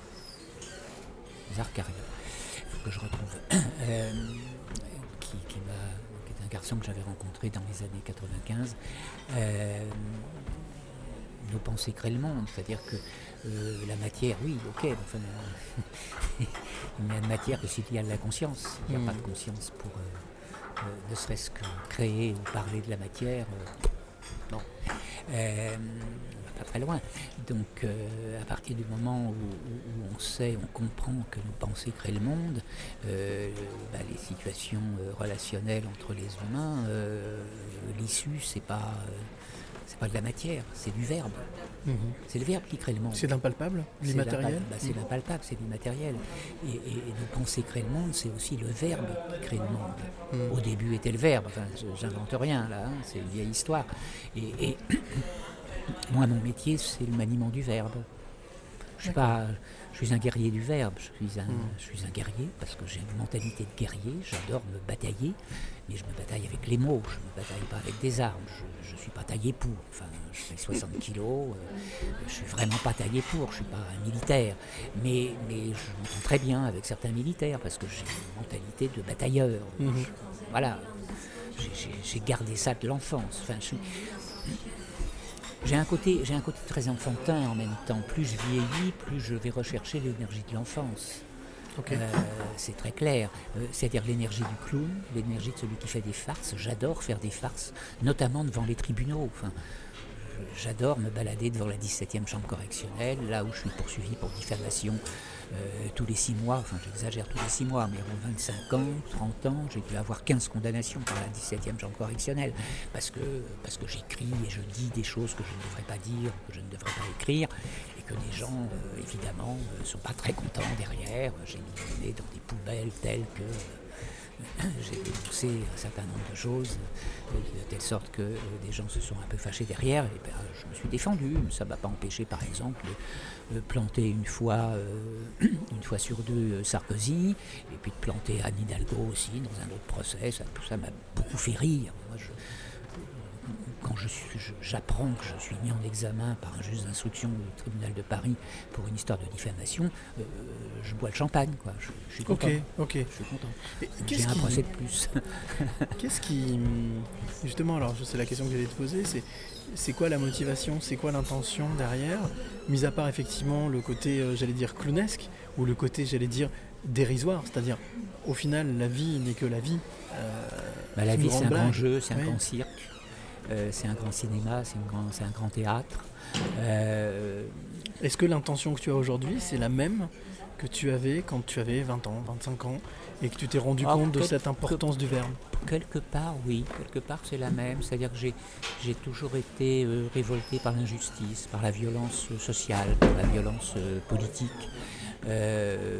Zarkarian. Il faut que je retrouve. Euh, qui, qui, m'a, qui est un garçon que j'avais rencontré dans les années quatre-vingt-quinze. Euh, nos pensées créent le monde, c'est-à-dire que euh, la matière, oui, ok, mais enfin, euh, il n'y a de matière que s'il y a de la conscience. Il n'y a
Mm.
pas de conscience pour euh, euh, ne serait-ce que créer ou parler de la matière. euh, non. Euh, on va pas très loin. Donc, euh, à partir du moment où, où- où on sait, on comprend que nos pensées créent le monde, euh, bah, les situations euh, relationnelles entre les humains, euh, l'issue, c'est pas, euh, c'est pas de la matière, c'est du verbe.
Mhm.
C'est le verbe qui crée le monde.
C'est l'impalpable,
C'est
l'immatériel.
l'impal- bah, c'est l'impalpable, c'est l'immatériel. Et, et, et nos pensées créent le monde, c'est aussi le verbe qui crée le monde.
Mhm.
Au début était le verbe, enfin, je- j'invente rien là, hein, c'est une vieille histoire. Et, et moi, mon métier, c'est le maniement du verbe. Je suis pas, je suis un guerrier du verbe. Je suis un,
Mm.
je suis un guerrier parce que j'ai une mentalité de guerrier. J'adore me batailler, mais je me bataille avec les mots. Je me bataille pas avec des armes. Je, je suis pas taillé pour. Enfin, je fais soixante kilos. Euh, je suis vraiment pas taillé pour. Je suis pas un militaire, mais mais je m'entends très bien avec certains militaires parce que j'ai une mentalité de batailleur.
Mhm.
Je- voilà, j'ai, j'ai- j'ai gardé ça de l'enfance. Enfin, je suis- j'ai un côté, j'ai un côté très enfantin en même temps. Plus je vieillis, plus je vais rechercher l'énergie de l'enfance.
Ok.
Euh, c'est très clair. Euh, c'est-à-dire l'énergie du clown, l'énergie de celui qui fait des farces. J'adore faire des farces, notamment devant les tribunaux. Enfin, je- j'adore me balader devant la dix-septième chambre correctionnelle, là où je suis poursuivi pour diffamation euh, tous les six mois. Enfin, j'exagère tous les six mois, mais en vingt-cinq ans, trente ans, j'ai dû avoir quinze condamnations par la dix-septième chambre correctionnelle parce que, parce que j'écris et je dis des choses que je ne devrais pas dire, que je ne devrais pas écrire, et que les gens, euh, évidemment, ne sont pas très contents derrière. J'ai mis le nez dans des poubelles telles que euh, j'ai dénoncé un certain nombre de choses, euh, de telle sorte que euh, des gens se sont un peu fâchés derrière. Et ben, je me suis défendu. Ça ne m'a pas empêché, par exemple, de euh, planter une fois, euh, une fois sur deux euh, Sarkozy, et puis de planter Anne Hidalgo aussi dans un autre procès. Ça, tout ça m'a beaucoup fait rire. Moi, je, quand je suis, je- j'apprends que je suis mis en examen par un juge d'instruction du tribunal de Paris pour une histoire de diffamation, euh, je bois le champagne, quoi. Je, je suis content.
Ok, ok.
Je suis content.
Et
J'ai
qu'est-ce
un
qui-
procès de plus.
Qu'est-ce qui. Justement, alors c'est la question que j'allais te poser, c'est, c'est quoi la motivation, c'est quoi l'intention derrière, mis à part effectivement le côté, euh, j'allais dire, clownesque, ou le côté, j'allais dire, dérisoire, c'est-à-dire, au final, la vie n'est que la vie. Euh,
Bah, la
c'est une
vie, c'est
grande
un grand
blague.
jeu, c'est un
Oui.
grand cirque, euh, c'est un grand cinéma, c'est, une grand- c'est un grand théâtre. Euh,
Est-ce que l'intention que tu as aujourd'hui, c'est la même que tu avais quand tu avais vingt ans, vingt-cinq ans, et que tu t'es rendu
Ah,
compte de
quel-
cette importance du verbe?
Quelque part, oui, quelque part c'est la même. C'est-à-dire que j'ai, j'ai toujours été euh, révolté par l'injustice, par la violence euh, sociale, par la violence euh, politique. Euh,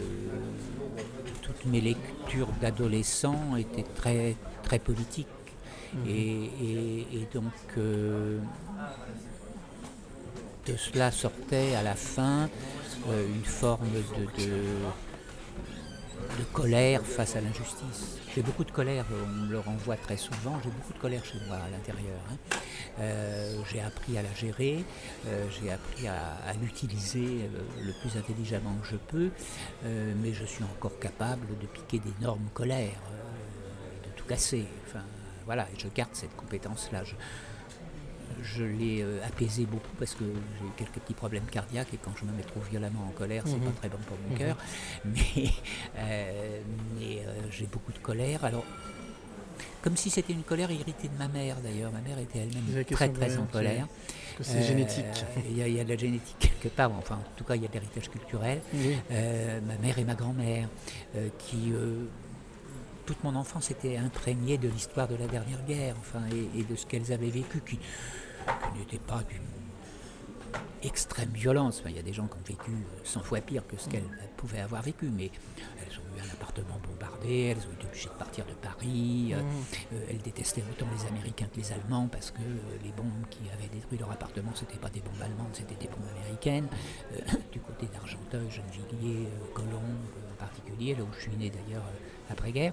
toutes mes lectures d'adolescent étaient très, très politiques.
Mhm.
Et, et- et donc, euh, de cela sortait à la fin euh, une forme de, de, de colère face à l'injustice. J'ai beaucoup de colère, on me le renvoie très souvent, j'ai beaucoup de colère chez moi à l'intérieur. hein. Euh, j'ai appris à la gérer, euh, j'ai appris à, à l'utiliser euh, le plus intelligemment que je peux, euh, mais je suis encore capable de piquer d'énormes colères, euh, de tout casser. Enfin, voilà, et je garde cette compétence-là. Je, je l'ai euh, apaisé beaucoup parce que j'ai eu quelques petits problèmes cardiaques et quand je me mets trop violemment en colère, c'est
Mhm.
pas très bon pour mon
Mhm.
cœur. Mais, euh, mais euh, j'ai beaucoup de colère. Alors, comme si c'était une colère héritée de ma mère d'ailleurs. Ma mère était
C'est la
elle-même
question
très
que
très
j'avais,
en colère.
Que c'est
Euh,
génétique.
Il y, a- il y a de la génétique quelque part. Enfin, en tout cas, il y a de l'héritage culturel.
Oui.
Euh, ma mère et ma grand-mère, euh, qui euh, toute mon enfance était imprégnée de l'histoire de la dernière guerre, enfin, et, et de ce qu'elles avaient vécu, qui, qui n'était pas d'une extrême violence. Enfin, il y a des gens qui ont vécu cent fois pire que ce qu'elles pouvaient avoir vécu, mais elles ont eu un appartement bombardé, elles ont été obligées de partir de Paris, euh, euh, elles détestaient autant les Américains que les Allemands parce que euh, les bombes qui avaient détruit leur appartement, c'était pas des bombes allemandes, c'était des bombes américaines. Euh, du côté d'Argenteuil, Gennevilliers, euh, Colombes euh, en particulier, là où je suis né d'ailleurs euh, après-guerre.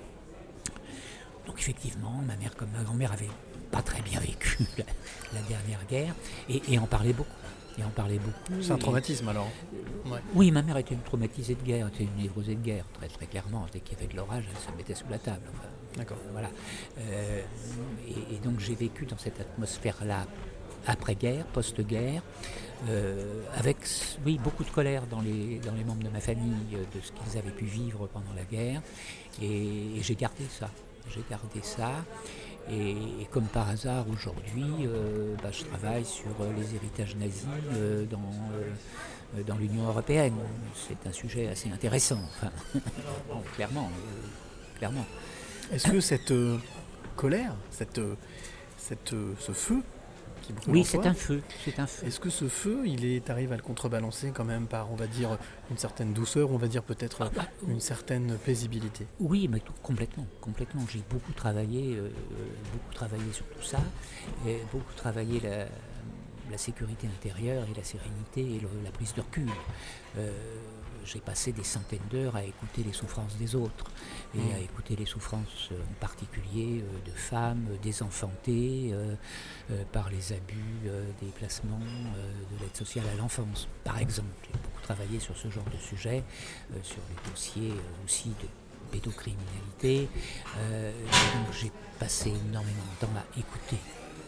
Donc effectivement, ma mère comme ma grand-mère avait pas très bien vécu la, la dernière guerre et, et en parlait beaucoup. Et en parlait beaucoup.
C'est un
et,
traumatisme alors. Ouais.
Oui, ma mère était une traumatisée de guerre, était une névrosée de guerre, très très clairement. Dès qu'il y avait de l'orage, elle se mettait sous la table. Enfin,
D'accord.
euh, voilà. Euh, et, et donc j'ai vécu dans cette atmosphère-là après-guerre, post-guerre, euh, avec oui, beaucoup de colère dans les, dans les membres de ma famille euh, de ce qu'ils avaient pu vivre pendant la guerre. Et, et j'ai gardé ça. J'ai gardé ça. Et, et comme par hasard, aujourd'hui, euh, bah, je travaille sur euh, les héritages nazis euh, dans, euh, dans l'Union européenne. C'est un sujet assez intéressant, enfin, bon, clairement, euh, clairement.
Est-ce que cette euh, colère, cette, euh, cette, euh, ce feu qui brûle
Oui,
en
c'est
toi,
un feu, c'est un feu.
est-ce que ce feu, il est, arrive à le contrebalancer quand même par, on va dire, une certaine douceur, on va dire peut-être
Ah, bah,
une certaine paisibilité?
Oui, mais tout, complètement, complètement. J'ai beaucoup travaillé, euh, beaucoup travaillé sur tout ça, et beaucoup travaillé la, la sécurité intérieure et la sérénité et le- la prise de recul. Euh, j'ai passé des centaines d'heures à écouter les souffrances des autres et
Mmh.
à écouter les souffrances euh, en particulier euh, de femmes euh, désenfantées euh, euh, par les abus euh, des placements euh, de l'aide sociale à l'enfance, par exemple. J'ai beaucoup travaillé sur ce genre de sujet, euh, sur les dossiers euh, aussi de pédocriminalité. Euh, donc j'ai passé énormément de temps à écouter.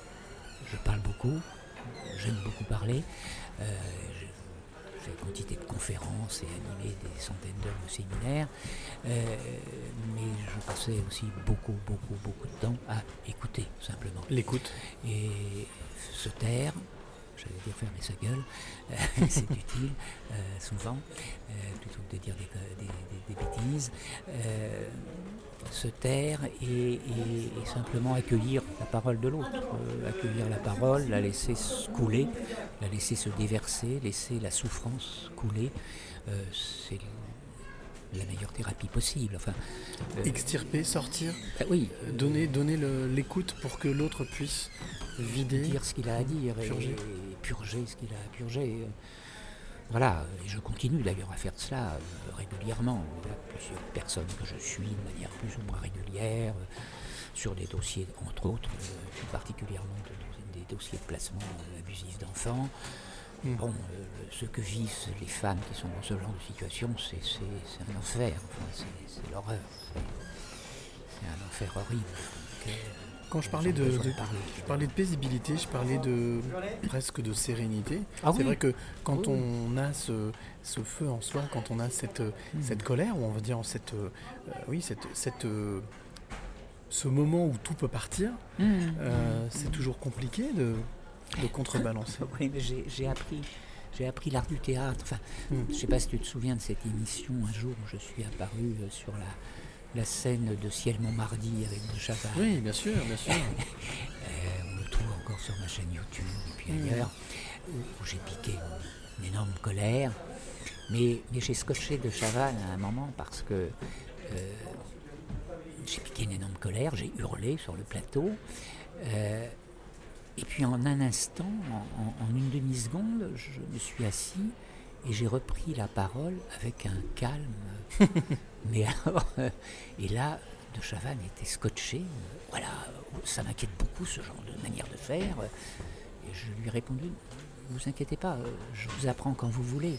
Je parle beaucoup, j'aime beaucoup parler. Euh, je fais une quantité de conférences et animé des centaines d'heures de séminaires. Euh, mais je passais aussi beaucoup, beaucoup, beaucoup de temps à écouter, simplement.
L'écoute.
Et se taire, j'allais dire fermer sa gueule, euh, c'est utile, euh, souvent, euh, plutôt que de dire des, des, des- des bêtises. Euh, se taire et, et- et simplement accueillir la parole de l'autre, euh, accueillir la parole, la laisser se couler, la laisser se déverser, laisser la souffrance couler. Euh, c'est la meilleure thérapie possible. Enfin, euh,
Extirper, sortir,
bah oui, euh,
donner, donner le- l'écoute pour que l'autre puisse vider.
dire ce qu'il a à dire et
purger.
et purger ce qu'il a à purger. Voilà, et je continue d'ailleurs à faire cela euh, régulièrement. Il y a plusieurs personnes que je suis de manière plus ou moins régulière, euh, sur des dossiers, entre autres, euh, plus particulièrement de- de- des dossiers de placement euh, abusif d'enfants.
Mm.
Bon, euh, ce que vivent les femmes qui sont dans ce genre de situation, c'est, c'est, c'est un enfer, enfin, c'est, c'est l'horreur. C'est, c'est un enfer horrible. Donc, euh,
Quand je parlais de,
Ils ont besoin
de-
de parler.
je parlais de paisibilité, je parlais de presque de sérénité.
Ah
c'est
oui.
vrai que quand
Oui,
on a ce, ce feu en soi, quand on a cette, cette colère, ou on va dire cette, euh, oui, cette, cette, euh, ce moment où tout peut partir,
Mmh.
euh, c'est toujours compliqué de, de contrebalancer.
Oui, mais j'ai, j'ai appris, j'ai appris l'art du théâtre. Enfin,
Mm.
je ne sais pas si tu te souviens de cette émission un jour où je suis apparu euh, sur la, la scène de Ciel Montmardi avec De Chavannes.
Oui, bien sûr, bien sûr.
Euh, on le trouve encore sur ma chaîne YouTube et puis
Mm.
ailleurs, où, où j'ai piqué une, une énorme colère. Mais, mais j'ai scotché De Chavannes à un moment parce que euh, j'ai piqué une énorme colère, j'ai hurlé sur le plateau. Euh, et puis en un instant, en, en- en une demi-seconde, je me suis assis et j'ai repris la parole avec un calme. Mais alors, euh, et là, De Chavannes était scotché. euh, Voilà, ça m'inquiète beaucoup ce genre de manière de faire. Et je lui ai répondu, ne vous inquiétez pas, euh, je vous apprends quand vous voulez.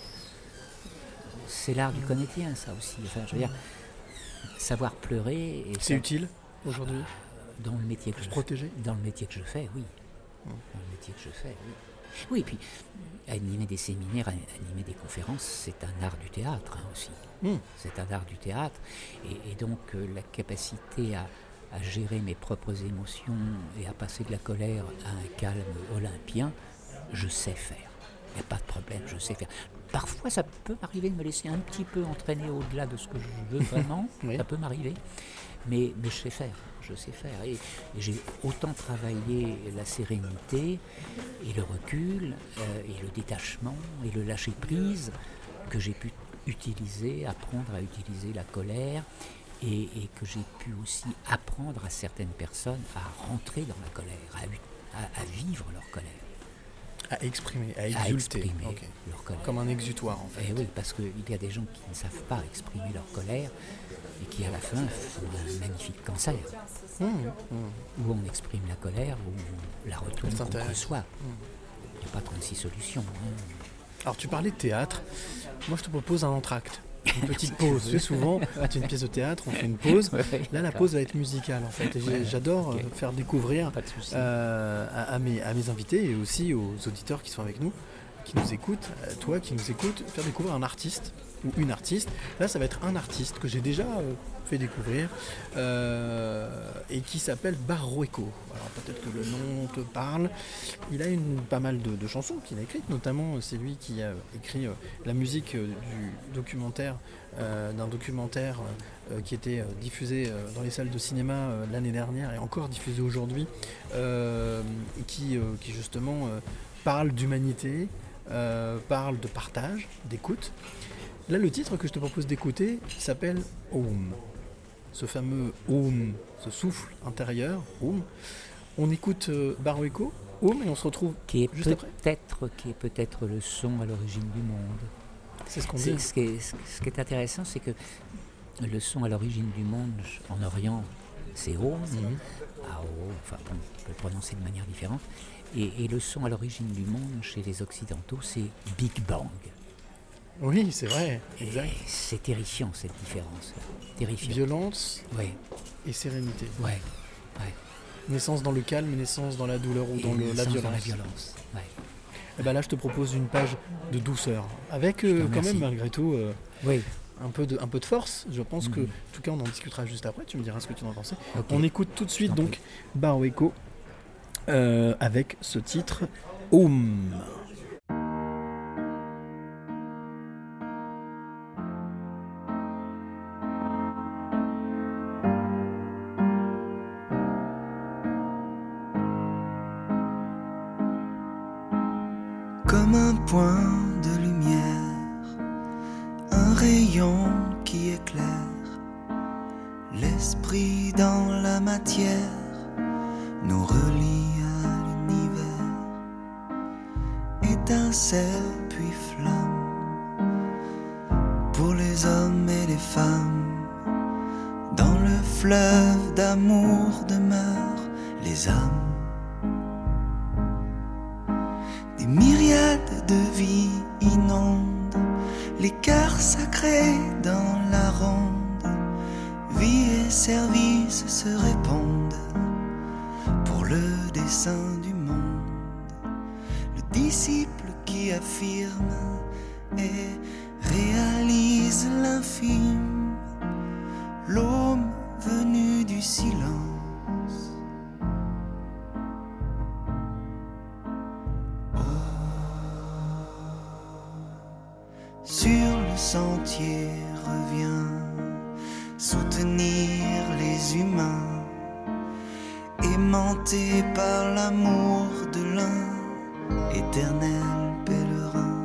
C'est l'art du comédien, ça aussi. Enfin, je veux dire, savoir pleurer. Et
C'est
ça-
utile aujourd'hui
dans le métier que
pour se
je
protéger.
dans le métier que je fais, oui. Dans le métier que je fais, oui. Oui, et puis animer des séminaires, animer des conférences, c'est un art du théâtre hein, aussi.
Mm.
C'est un art du théâtre. Et, et donc euh, la capacité à, à gérer mes propres émotions et à passer de la colère à un calme olympien, je sais faire. Il n'y a pas de problème, je sais faire. Parfois, ça peut m'arriver de me laisser un petit peu entraîner au-delà de ce que je veux vraiment.
Oui.
Ça peut m'arriver. mais, mais je sais faire, je sais faire. Et, et j'ai autant travaillé la sérénité et le recul euh, et le détachement et le lâcher-prise que j'ai pu utiliser, apprendre à utiliser la colère et, et que j'ai pu aussi apprendre à certaines personnes à rentrer dans la colère, à, à, à vivre leur colère.
À exprimer, à
À
exulter.
exprimer
Ok.
leur colère.
Comme un exutoire en fait.
Et oui, parce qu'il y a des gens qui ne savent pas exprimer leur colère et qui à la fin font un magnifique cancer.
Mmh, mmh.
Où on exprime la colère, où on la retourne
C'est
contre
intéressant.
soi. Il n'y a pas trente-six solutions. hein.
Alors tu parlais de théâtre, moi je te propose un entracte. Une petite pause. Tu sais, souvent, c'est une pièce de théâtre, on fait une pause.
Ouais, ouais,
Là, la
d'accord.
pause va être musicale en fait. Et j'ai-
Ouais,
j'adore
ok.
euh, faire découvrir
Pas de souci.
euh, à, à mes, à mes invités et aussi aux auditeurs qui sont avec nous, qui nous écoutent, euh, toi qui nous écoutes, faire découvrir un artiste ou une artiste. Là, ça va être un artiste que j'ai déjà euh, fait découvrir euh, et qui s'appelle Baroeco. Alors peut-être que le nom te parle. Il a une, pas mal de, de chansons qu'il a écrites, notamment euh, c'est lui qui a écrit euh, la musique euh, du documentaire, euh, d'un documentaire euh, qui était euh, diffusé euh, dans les salles de cinéma euh, l'année dernière et encore diffusé aujourd'hui, euh, et qui, euh, qui justement euh, parle d'humanité, euh, parle de partage, d'écoute. Là, le titre que je te propose d'écouter s'appelle Om. Ce fameux Om, ce souffle intérieur, Om. On écoute euh, Baroeco, Om, et on se retrouve
Qui est
juste après.
peut-être, qui est peut-être le son à l'origine du monde.
C'est ce qu'on
C'est-
dit.
ce, qui est, ce qui est intéressant, c'est que le son à l'origine du monde, en Orient, c'est Om,
Mhm.
Ao, enfin bon, on peut le prononcer de manière différente. Et, et le son à l'origine du monde, chez les Occidentaux, c'est Big Bang.
Oui, c'est vrai,
Et
exact.
c'est terrifiant, cette différence. Terrifiant.
Violence
Oui,
et sérénité.
ouais, ouais.
Naissance dans le calme et naissance dans la douleur ou
Et
dans le-
le
la
sens
violence.
dans la violence. Ouais.
Et ben là, je te propose une page de douceur, avec
Je te
euh, quand
remercie.
même malgré tout euh,
Oui,
un peu de un peu de force. Je pense que,
Mhm.
en tout cas, on en discutera juste après. Tu me diras ce que tu en pensais.
ok.
On écoute tout de suite
Je t'en
donc Baroeco euh, avec ce titre Om.
Comme un point de lumière, un rayon qui éclaire l'esprit dans la matière, nous relie à l'univers. Étincelle puis flamme, pour les hommes et les femmes, dans le fleuve d'amour demeurent les âmes. Des myriades de vies inondent les cœurs sacrés dans la ronde. Vie et service se répondent pour le dessein du monde. Le disciple qui affirme et réalise l'infime, l'homme venu du silence. Sur le sentier revient soutenir les humains, aimantés par l'amour de l'un, éternel pèlerin.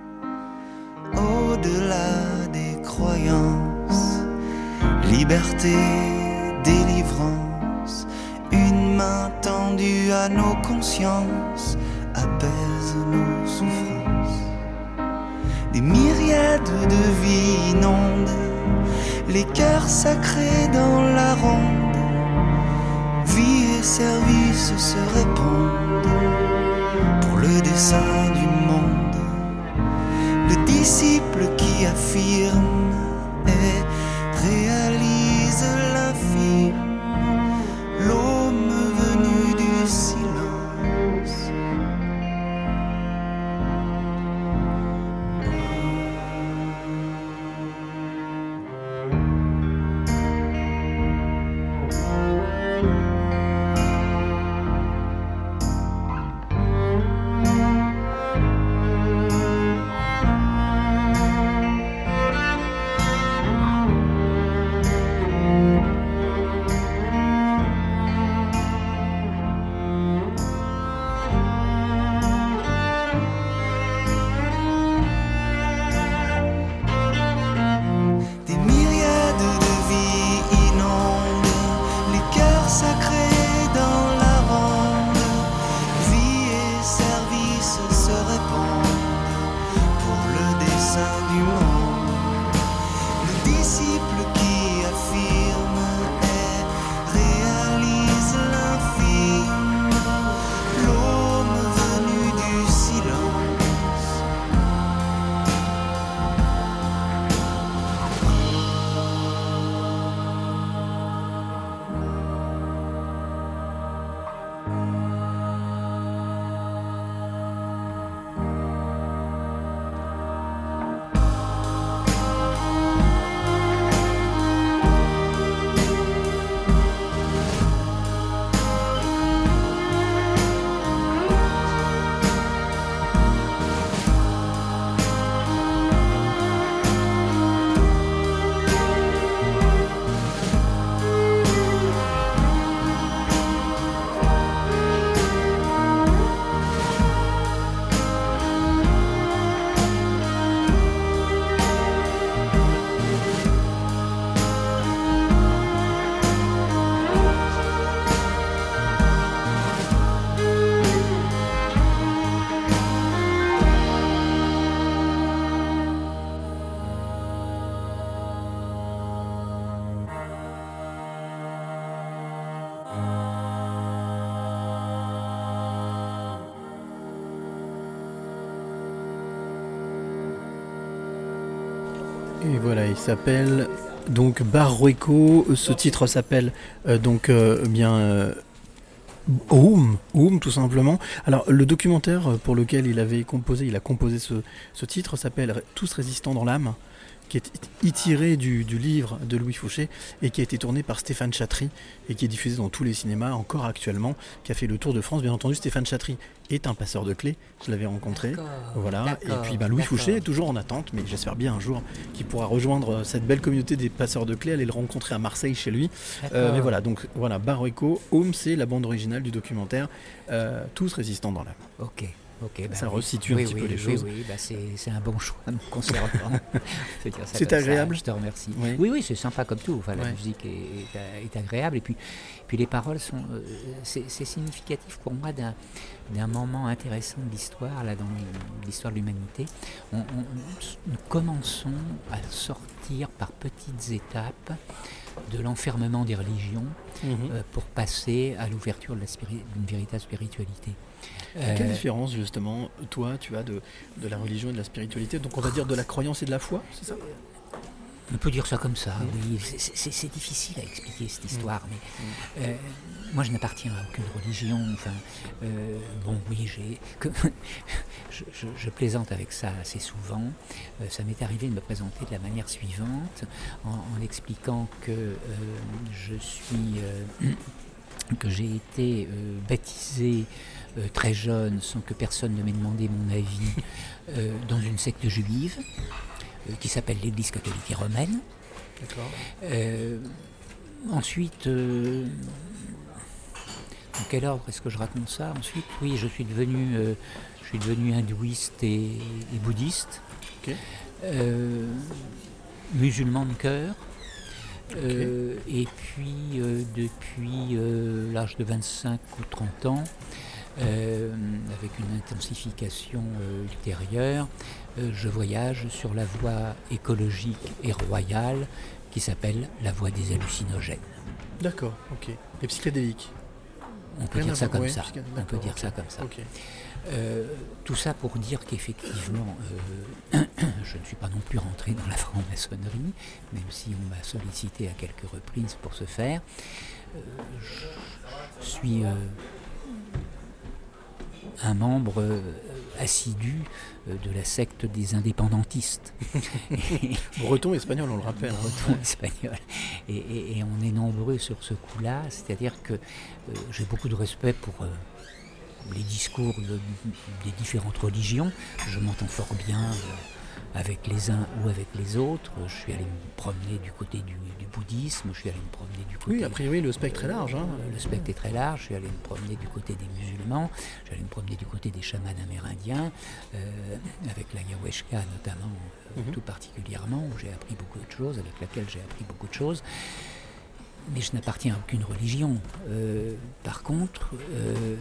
Au-delà des croyances, liberté, délivrance, une main tendue à nos consciences apaise nos souffrances. Des myriades de vies inondent les cœurs sacrés dans la ronde. Vie et service se répondent pour le dessein du monde. Le disciple qui affirme et réalise l'infime, l'homme venu du silence.
Et voilà, il s'appelle donc Barrueco. Ce titre s'appelle euh, donc euh, bien euh, Oum, Oum tout simplement. Alors le documentaire pour lequel il avait composé, il a composé ce, ce titre s'appelle Tous résistants dans l'âme, qui est tiré du, du livre de Louis Fouché et qui a été tourné par Stéphane Chatry et qui est diffusé dans tous les cinémas encore actuellement, qui a fait le tour de France. Bien entendu, Stéphane Chatry est un passeur de clés, je l'avais rencontré.
D'accord,
voilà. Et
d'accord,
puis bah, Louis
d'accord.
Fouché est toujours en attente, mais j'espère bien un jour qu'il pourra rejoindre cette belle communauté des passeurs de clés, aller le rencontrer à Marseille chez lui. Euh, mais voilà, donc voilà, Barrueco, Home, c'est la bande originale du documentaire euh, Tous résistants dans l'âme.
Ok. Ok, bah
ça
oui.
resitue un
oui,
petit
oui,
peu les
oui,
choses.
Oui, oui, bah c'est, c'est un bon choix me concernant. Je veux dire ça
C'est
comme
agréable.
Ça, je te remercie.
Oui,
oui, oui, c'est sympa comme tout. Enfin, la
Ouais.
musique est, est, est agréable. Et puis, puis les paroles sont. Euh, c'est, c'est significatif pour moi d'un, d'un moment intéressant de l'histoire, là, dans l'histoire de l'humanité. On, on- nous commençons à sortir par petites étapes de l'enfermement des religions
Mhm.
euh, pour passer à l'ouverture de la spiri- d'une véritable spiritualité.
Quelle
Euh,
différence justement, toi, tu as de, de la religion et de la spiritualité? Donc on va dire de la croyance et de la foi, c'est ça?
On peut dire ça comme ça, oui. C'est, c'est- c'est difficile à expliquer cette histoire, mais euh, moi je n'appartiens à aucune religion. Enfin, euh, bon, oui, j'ai. que- je, je- je plaisante avec ça assez souvent. Euh, ça m'est arrivé de me présenter de la manière suivante, en, en expliquant que euh, je suis. euh, que j'ai été euh, baptisé euh, très jeune, sans que personne ne m'ait demandé mon avis, euh, dans une secte juive euh, qui s'appelle l'Église catholique et romaine.
D'accord.
Euh, ensuite, euh, dans quel ordre est-ce que je raconte ça? Ensuite, oui, je suis devenu, euh, je suis devenu hindouiste et, et bouddhiste,
Ok.
Euh, musulman de cœur. Euh, et puis euh, depuis euh, l'âge de vingt-cinq ou trente ans, euh, avec une intensification euh, ultérieure, euh, je voyage sur la voie écologique et royale qui s'appelle la voie des hallucinogènes.
D'accord, ok. Et psychédélique.
On peut
Rien à
dire ça
voir,
comme
ouais,
ça.
psyché-
On peut
d'accord,
dire
ok.
ça comme ça.
Ok.
Euh, tout ça pour dire qu'effectivement, euh, je ne suis pas non plus rentré dans la franc-maçonnerie, même si on m'a sollicité à quelques reprises pour ce faire. Euh, je suis euh, un membre euh, assidu euh, de la secte des indépendantistes.
Breton et espagnol, on le rappelle. hein.
Breton espagnol. Et, et- et on est nombreux sur ce coup-là, c'est-à-dire que euh, j'ai beaucoup de respect pour euh, les discours de- des différentes religions. Je m'entends fort bien euh, avec les uns ou avec les autres. Je suis allé me promener du côté du, du bouddhisme, je suis allé me promener du côté...
Oui, a priori, le spectre est large. Hein.
Le spectre est très large. Je suis allé me promener du côté des musulmans, je suis allé me promener du côté des chamans amérindiens, euh, avec l'ayahuasca notamment, euh,
Mhm.
tout particulièrement, où j'ai appris beaucoup de choses, avec laquelle j'ai appris beaucoup de choses. Mais je n'appartiens à aucune religion. Euh, par contre, euh,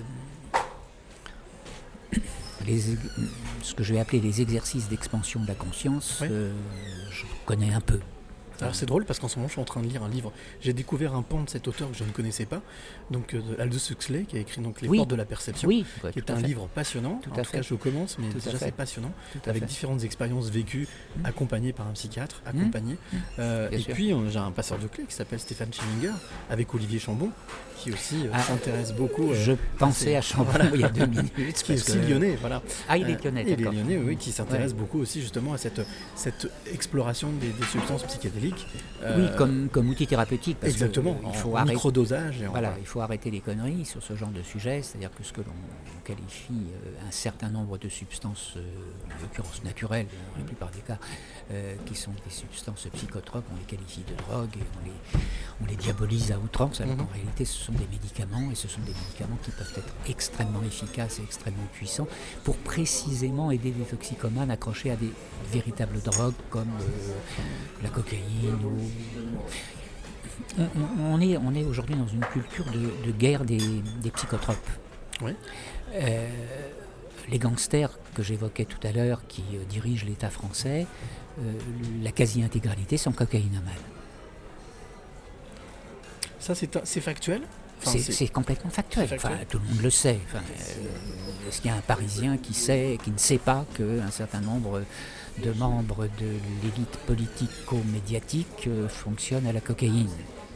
les, ex- ce que je vais appeler les exercices d'expansion de la conscience,
Oui.
euh, je connais un peu.
Alors c'est drôle parce qu'en ce moment je suis en train de lire un livre. J'ai découvert un pan de cet auteur que je ne connaissais pas, donc euh, de Aldous Huxley, qui a écrit donc Les
Oui.
Portes de la Perception,
Oui, ouais,
qui
tout
est
à
un
fait.
livre passionnant.
Tout
en
à
tout
fait.
cas je commence, mais
Tout à
déjà
fait.
c'est passionnant,
Tout à
avec
fait.
différentes expériences vécues,
Mm.
accompagnées par un psychiatre, accompagné. Euh,
Bien
et
sûr.
puis euh, j'ai un passeur de clés qui s'appelle Stéphane Schillinger, avec Olivier Chambon, qui aussi euh,
Ah,
s'intéresse beaucoup. euh,
Je pensais
c'est-
à Chambon
voilà.
il y a deux minutes.
qui est
parce
aussi
que-
lyonnais, voilà.
Ah, il
Euh,
est lyonnais,
il est
d'accord.
lyonnais, oui, qui s'intéresse
Ouais.
beaucoup aussi justement à cette, cette exploration des, des substances psychédéliques.
Oui,
Euh,
comme, comme outil thérapeutique. Parce que,
exactement,
euh,
en,
il faut
en
arrêter.
microdosage. Et en-
Voilà, il faut arrêter les conneries sur ce genre de sujet, c'est-à-dire que ce que l'on qualifie euh, un certain nombre de substances, euh, en l'occurrence naturelles, dans la plupart des cas, euh, qui sont des substances psychotropes, on les qualifie de drogue et on les, on les diabolise à outrance, alors
Mhm.
qu'en réalité ce sont des médicaments, et ce sont des médicaments qui peuvent être extrêmement efficaces et extrêmement puissants pour précisément aider des toxicomanes accrochés à des véritables drogues comme euh, la cocaïne ou... On, on- on est, on est aujourd'hui dans une culture de, de guerre des, des psychotropes.
Oui.
Euh, les gangsters que j'évoquais tout à l'heure, qui euh, dirigent l'État français, euh, la quasi-intégralité sont cocaïnomanes.
Ça, c'est un- c'est factuel. Enfin,
c'est,
c'est-
c'est complètement factuel.
c'est factuel.
Enfin, tout le monde le sait. Enfin, euh, est-ce qu'il y a un Parisien qui sait, qui ne sait pas qu'un certain nombre de membres de l'élite politico-médiatique euh, fonctionnent à la cocaïne?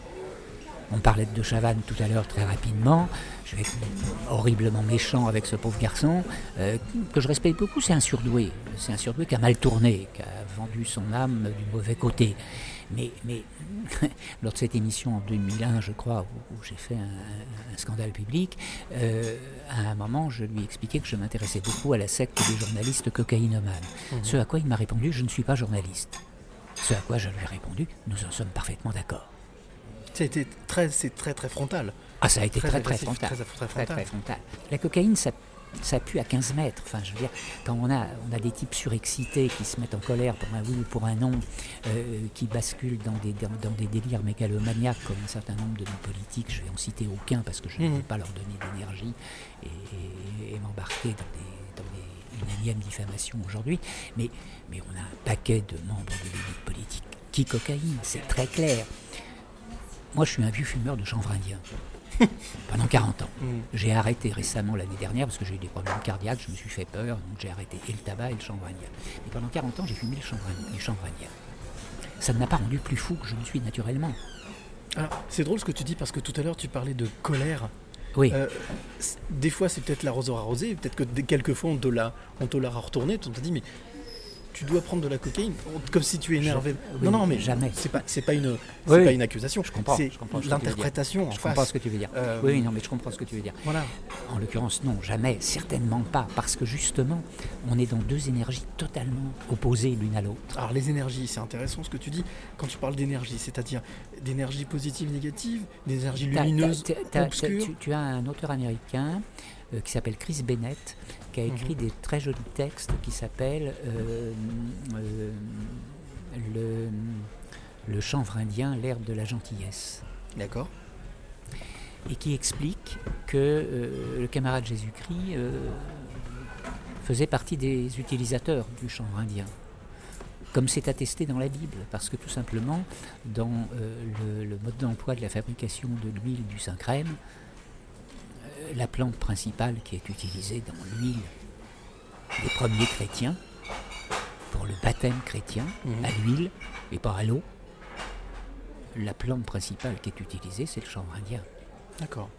On parlait de De Chavannes tout à l'heure très rapidement. Je vais être horriblement méchant avec ce pauvre garçon, euh, que je respecte beaucoup. C'est un surdoué. C'est un surdoué qui a mal tourné, qui a vendu son âme du mauvais côté. Mais, mais lors de cette émission en deux mille un, je crois, où, où j'ai fait un, un scandale public, euh, à un moment, je lui ai expliqué que je m'intéressais beaucoup à la secte des journalistes cocaïnomanes.
Mhm.
Ce à quoi il m'a répondu, je ne suis pas journaliste. Ce à quoi je lui ai répondu, nous en sommes parfaitement d'accord.
Ça a été très, c'est très très frontal.
Ah, ça a été très très,
agressif,
frontal.
Très, très
Très,
frontal.
très frontal. La cocaïne, ça, ça pue à quinze mètres. Enfin, je veux dire, quand on a, on a des types surexcités qui se mettent en colère pour un oui ou pour un non, euh, qui basculent dans des, dans, dans des délires mégalomaniaques comme un certain nombre de nos politiques, je vais en citer aucun parce que je ne
Mhm.
veux pas leur donner d'énergie et, et- et m'embarquer dans des, dans des, une énième diffamation aujourd'hui, mais, mais on a un paquet de membres de l'élite politique qui cocaïne, c'est très clair. Moi, je suis un vieux fumeur de chanvre indien. Pendant quarante ans.
Mm.
J'ai arrêté récemment l'année dernière parce que j'ai eu des problèmes cardiaques, je me suis fait peur, donc j'ai arrêté et le tabac et le chanvre indien. Mais pendant quarante ans, j'ai fumé les chanvres les chanvres indiens. Ça ne m'a pas rendu plus fou que je ne suis naturellement.
Alors, c'est drôle ce que tu dis parce que tout à l'heure tu parlais de colère.
Oui.
Euh, c- des fois, c'est peut-être l'arroseur arrosé, peut-être que des- quelquefois on te l'a, on te l'a retourné, on t'a dit mais tu dois prendre de la cocaïne, On- comme si tu es énervé.
Oui,
non, non, mais
jamais.
C'est pas, c'est pas une, c'est
Oui,
pas
oui.
une accusation.
Je comprends.
C'est
je comprends ce que tu veux dire.
l'interprétation en
Je
face.
comprends ce que tu veux dire.
Euh,
Oui, non, mais je comprends ce que tu veux dire.
Voilà.
En l'occurrence, non, jamais, certainement pas, parce que justement, on est dans deux énergies totalement opposées l'une à l'autre.
Alors les énergies, c'est intéressant ce que tu dis quand tu parles d'énergie, c'est-à-dire d'énergie positive, négative, d'énergie
T'as-
lumineuse,
t'as- t'as-
obscure.
tu, tu as un auteur américain euh, qui s'appelle Chris Bennett, qui a écrit
Mhm.
des très jolis textes qui s'appellent euh, euh, le, le chanvre indien, l'herbe de la gentillesse.
D'accord.
Et qui explique que euh, le camarade Jésus-Christ euh, faisait partie des utilisateurs du chanvre indien, comme c'est attesté dans la Bible, parce que tout simplement, dans euh, le, le mode d'emploi de la fabrication de l'huile du Saint-Crème, euh, la plante principale qui est utilisée dans l'huile des premiers chrétiens, pour le baptême chrétien,
Mhm.
à l'huile et pas à l'eau, la plante principale qui est utilisée, c'est le chanvre indien.
D'accord.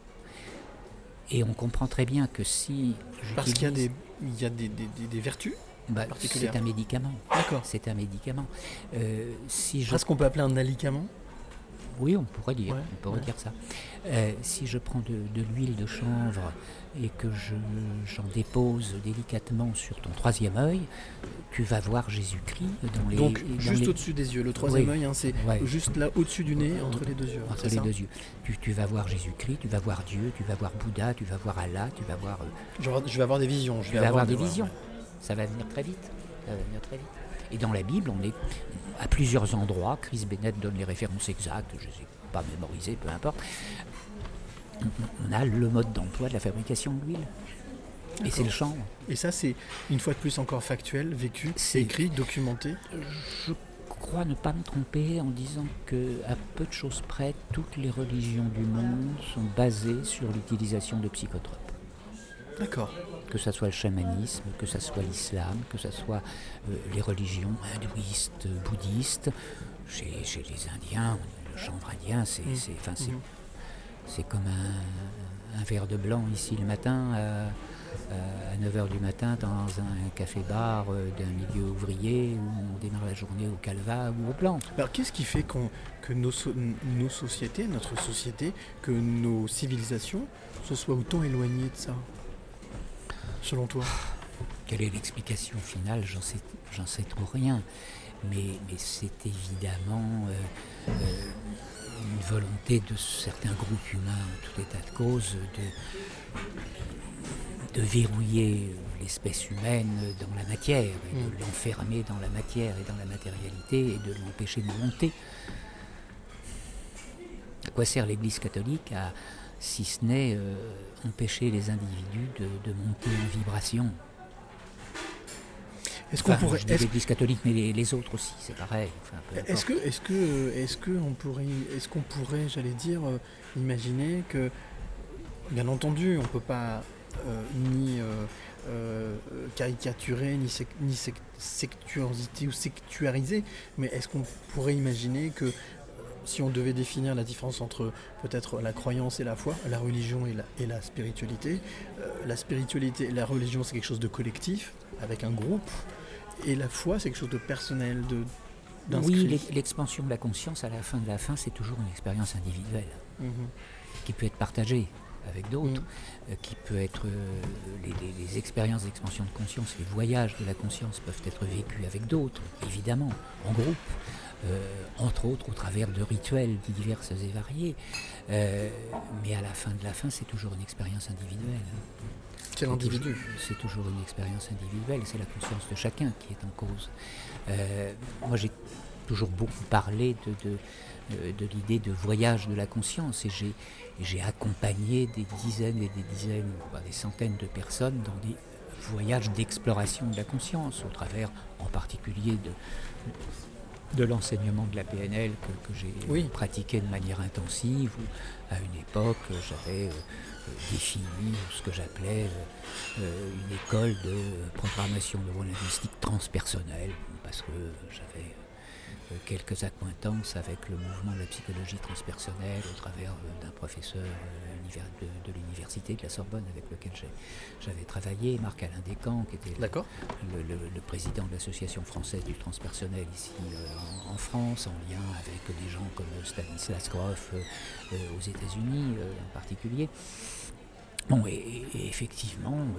Et on comprend très bien que si
Parce qu'il y a
j'utilise-
des, il y a des, des- des- des vertus.
bah,
particulières.
c'est un médicament.
D'accord.
C'est un médicament. Euh, si je
Est-ce qu'on peut appeler un alicament?
Oui, on pourrait dire,
Ouais,
on pourrait
ouais.
dire ça. Euh, si je prends de, de l'huile de chanvre et que je, j'en dépose délicatement sur ton troisième œil, tu vas voir Jésus-Christ dans les...
Donc
dans
juste
les-
au-dessus des yeux, le troisième
Oui.
œil, hein, c'est
Ouais.
juste là au-dessus du nez, entre les deux yeux.
Entre
c'est
les
ça
deux yeux. Tu, tu vas voir Jésus-Christ, tu vas voir Dieu, tu vas voir Bouddha, tu vas voir Allah, tu vas voir... euh,
Je vais avoir- je vais avoir des visions. Je
tu
vais
vas avoir des
ouais.
visions. Ça va venir très vite. Ça va venir très vite. Et dans la Bible, on est à plusieurs endroits. Chris Bennett donne les références exactes, je ne sais pas mémoriser, peu importe. On, on a le mode d'emploi de la fabrication de l'huile. Et c'est le chanvre.
Et ça, c'est une fois de plus encore factuel, vécu,
C'est-
écrit, documenté.
Je crois ne pas me tromper en disant que, à peu de choses près, toutes les religions du monde sont basées sur l'utilisation de psychotropes.
D'accord.
Que ce soit le chamanisme, que ce soit l'islam, que ce soit euh, les religions hindouistes, bouddhistes. Chez, chez les Indiens, le chanvre indien, c'est,
Mm.
c'est, enfin, c'est,
Mhm.
c'est comme un, un verre de blanc ici le matin, à, à neuf heures du matin, dans un café-bar euh, d'un milieu ouvrier où on démarre la journée au calva ou aux plantes.
Alors qu'est-ce qui fait qu'on, que nos, so- nos sociétés, notre société, que nos civilisations se soient autant éloignées de ça, selon toi?
Quelle est l'explication finale? J'en sais, j'en sais trop rien. Mais, mais c'est évidemment euh, euh, une volonté de certains groupes humains, en tout état de cause, de, de verrouiller l'espèce humaine dans la matière, et de
Mm.
l'enfermer dans la matière et dans la matérialité, et de l'empêcher de monter. À quoi sert l'Église catholique à, si ce n'est euh, empêcher les individus de, de monter en vibration?
Est-ce qu'on
Enfin,
pourrait,
je dis
est-ce,
l'Église catholique, mais les, les autres aussi, c'est pareil. Enfin, peu importe.
est-ce que, est-ce que, est-ce que on pourrait, est-ce qu'on pourrait, j'allais dire, euh, imaginer que, bien entendu, on peut pas euh, ni euh, euh, caricaturer, ni, sec, ni sec, sectuosité ou sectuariser, mais est-ce qu'on pourrait imaginer que si on devait définir la différence entre peut-être la croyance et la foi, la religion et la, et la spiritualité, euh, la spiritualité et la religion c'est quelque chose de collectif, avec un groupe, et la foi c'est quelque chose de personnel, de, d'inscrit.
Oui, l'expansion de la conscience à la fin de la fin, c'est toujours une expérience individuelle,
Mmh.
qui peut être partagée avec d'autres,
Mmh.
euh, qui peut être... euh, les, les- les expériences d'expansion de conscience, les voyages de la conscience peuvent être vécus avec d'autres, évidemment, en groupe. Euh, entre autres au travers de rituels diverses et variés, euh, mais à la fin de la fin, c'est toujours une expérience individuelle.
C'est l'individu.
toujours- C'est toujours une expérience individuelle, c'est la conscience de chacun qui est en cause. Euh, moi, j'ai toujours beaucoup parlé de, de, euh, de l'idée de voyage de la conscience, et j'ai, j'ai accompagné des dizaines et des dizaines, voire des centaines de personnes dans des voyages d'exploration de la conscience, au travers en particulier de de l'enseignement de la P N L que, que j'ai
Oui.
pratiqué de manière intensive, où à une époque j'avais euh, euh, défini ce que j'appelais euh, euh, une école de programmation neurolinguistique transpersonnelle, parce que j'avais euh, quelques accointances avec le mouvement de la psychologie transpersonnelle au travers euh, d'un professeur euh, univers- de, de l'université de la Sorbonne avec lequel j'ai- j'avais travaillé, Marc-Alain Descamps, qui était
D'accord.
le, le- le président de l'association française du transpersonnel ici euh, en, en France, en lien avec des gens comme Stanislas Grof euh, euh, aux États-Unis euh, en particulier. Bon, et, et effectivement, euh,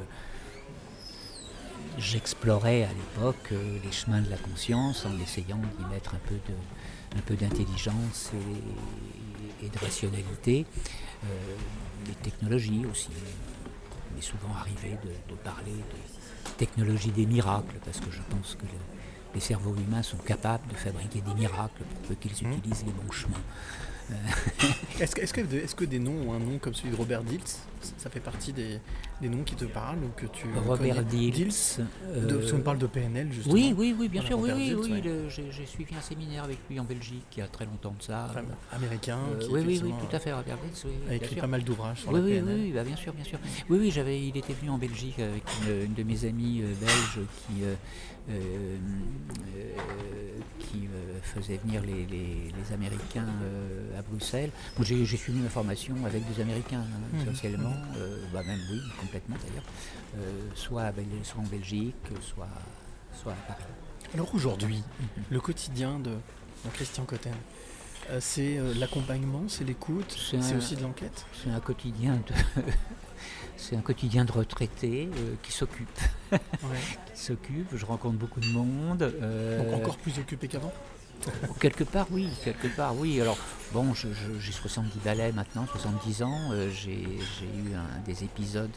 j'explorais à l'époque euh, les chemins de la conscience en essayant d'y mettre un peu de, un peu d'intelligence et, et de rationalité, euh, les technologies aussi. Il m'est souvent arrivé de, de parler de technologie des miracles, parce que je pense que le- les cerveaux humains sont capables de fabriquer des miracles pour peu qu'ils
Mmh.
utilisent les bons chemins.
Est-ce que, est-ce, que, est-ce que des noms ou un nom comme celui de Robert Dilts, ça fait partie des, des noms qui te parlent ou que tu
Robert
connais?
Dilts,
de,
euh,
si on parle de P N L justement.
Oui, oui, oui, bien
Voilà,
sûr, oui,
Robert
oui,
Dilts,
oui,
ouais.
le- j'ai, j'ai suivi un séminaire avec lui en Belgique il y a très longtemps de ça.
Enfin, américain,
Euh,
qui
oui, oui, oui,
effectivement,
tout à fait, Robert Dilts, oui,
a
bien
écrit
sûr.
pas mal d'ouvrages sur
Oui,
la
oui,
P N L.
oui, bah, bien sûr, bien sûr. Oui, oui, j'avais, il était venu en Belgique avec une, une de mes amies euh, belges qui, euh, euh, euh, qui euh, faisait venir les, les- les Américains euh, à Bruxelles. Moi, j'ai, j'ai suivi ma formation avec des Américains, hein,
Mhm,
essentiellement, euh, bah, même oui, complètement d'ailleurs, euh, soit, à Bel- soit en Belgique, soit, soit à Paris.
Alors aujourd'hui, le quotidien de, de Christian Cotten, euh, c'est euh, l'accompagnement, c'est l'écoute,
C'est
c'est
un-
aussi de l'enquête.
C'est un quotidien de, c'est un quotidien de retraité euh, qui s'occupe.
Ouais.
qui s'occupe. Je rencontre beaucoup de monde. euh,
Donc encore plus occupé qu'avant.
Quelque part, oui. Quelque part, oui. Alors, bon, je- je- j'ai soixante-dix balais maintenant, soixante-dix ans. euh, j'ai, j'ai eu un, des épisodes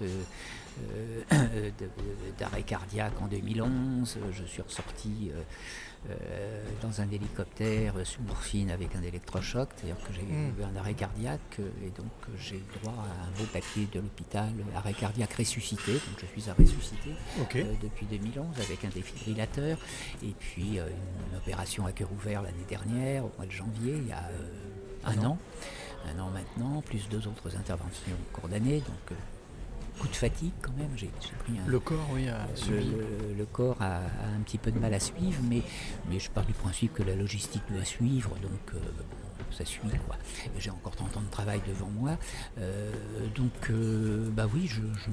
euh, euh, de- d'arrêt cardiaque en deux mille onze. Je suis ressorti euh, euh, dans un hélicoptère euh, sous morphine avec un électrochoc. C'est-à-dire que j'ai
Mm.
eu un arrêt cardiaque euh, et donc euh, j'ai eu droit à un beau papier de l'hôpital, euh, arrêt cardiaque ressuscité. Donc je suis à ressuscité
Ok.
euh, depuis deux mille onze avec un défibrillateur et puis euh, une, une opération à cœur ouvert l'année dernière, au mois de janvier, il y a euh, un an, un an maintenant, plus deux autres interventions au cours d'année, donc euh, coup de fatigue quand même, j'ai, j'ai pris un...
Le corps, oui, a
le,
subi.
le- le corps a, a un petit peu de mal à suivre, mais, mais je pars du principe que la logistique doit suivre, donc euh, bon, ça suit quoi. Et j'ai encore trente ans de travail devant moi, euh, donc euh, bah oui, je, je-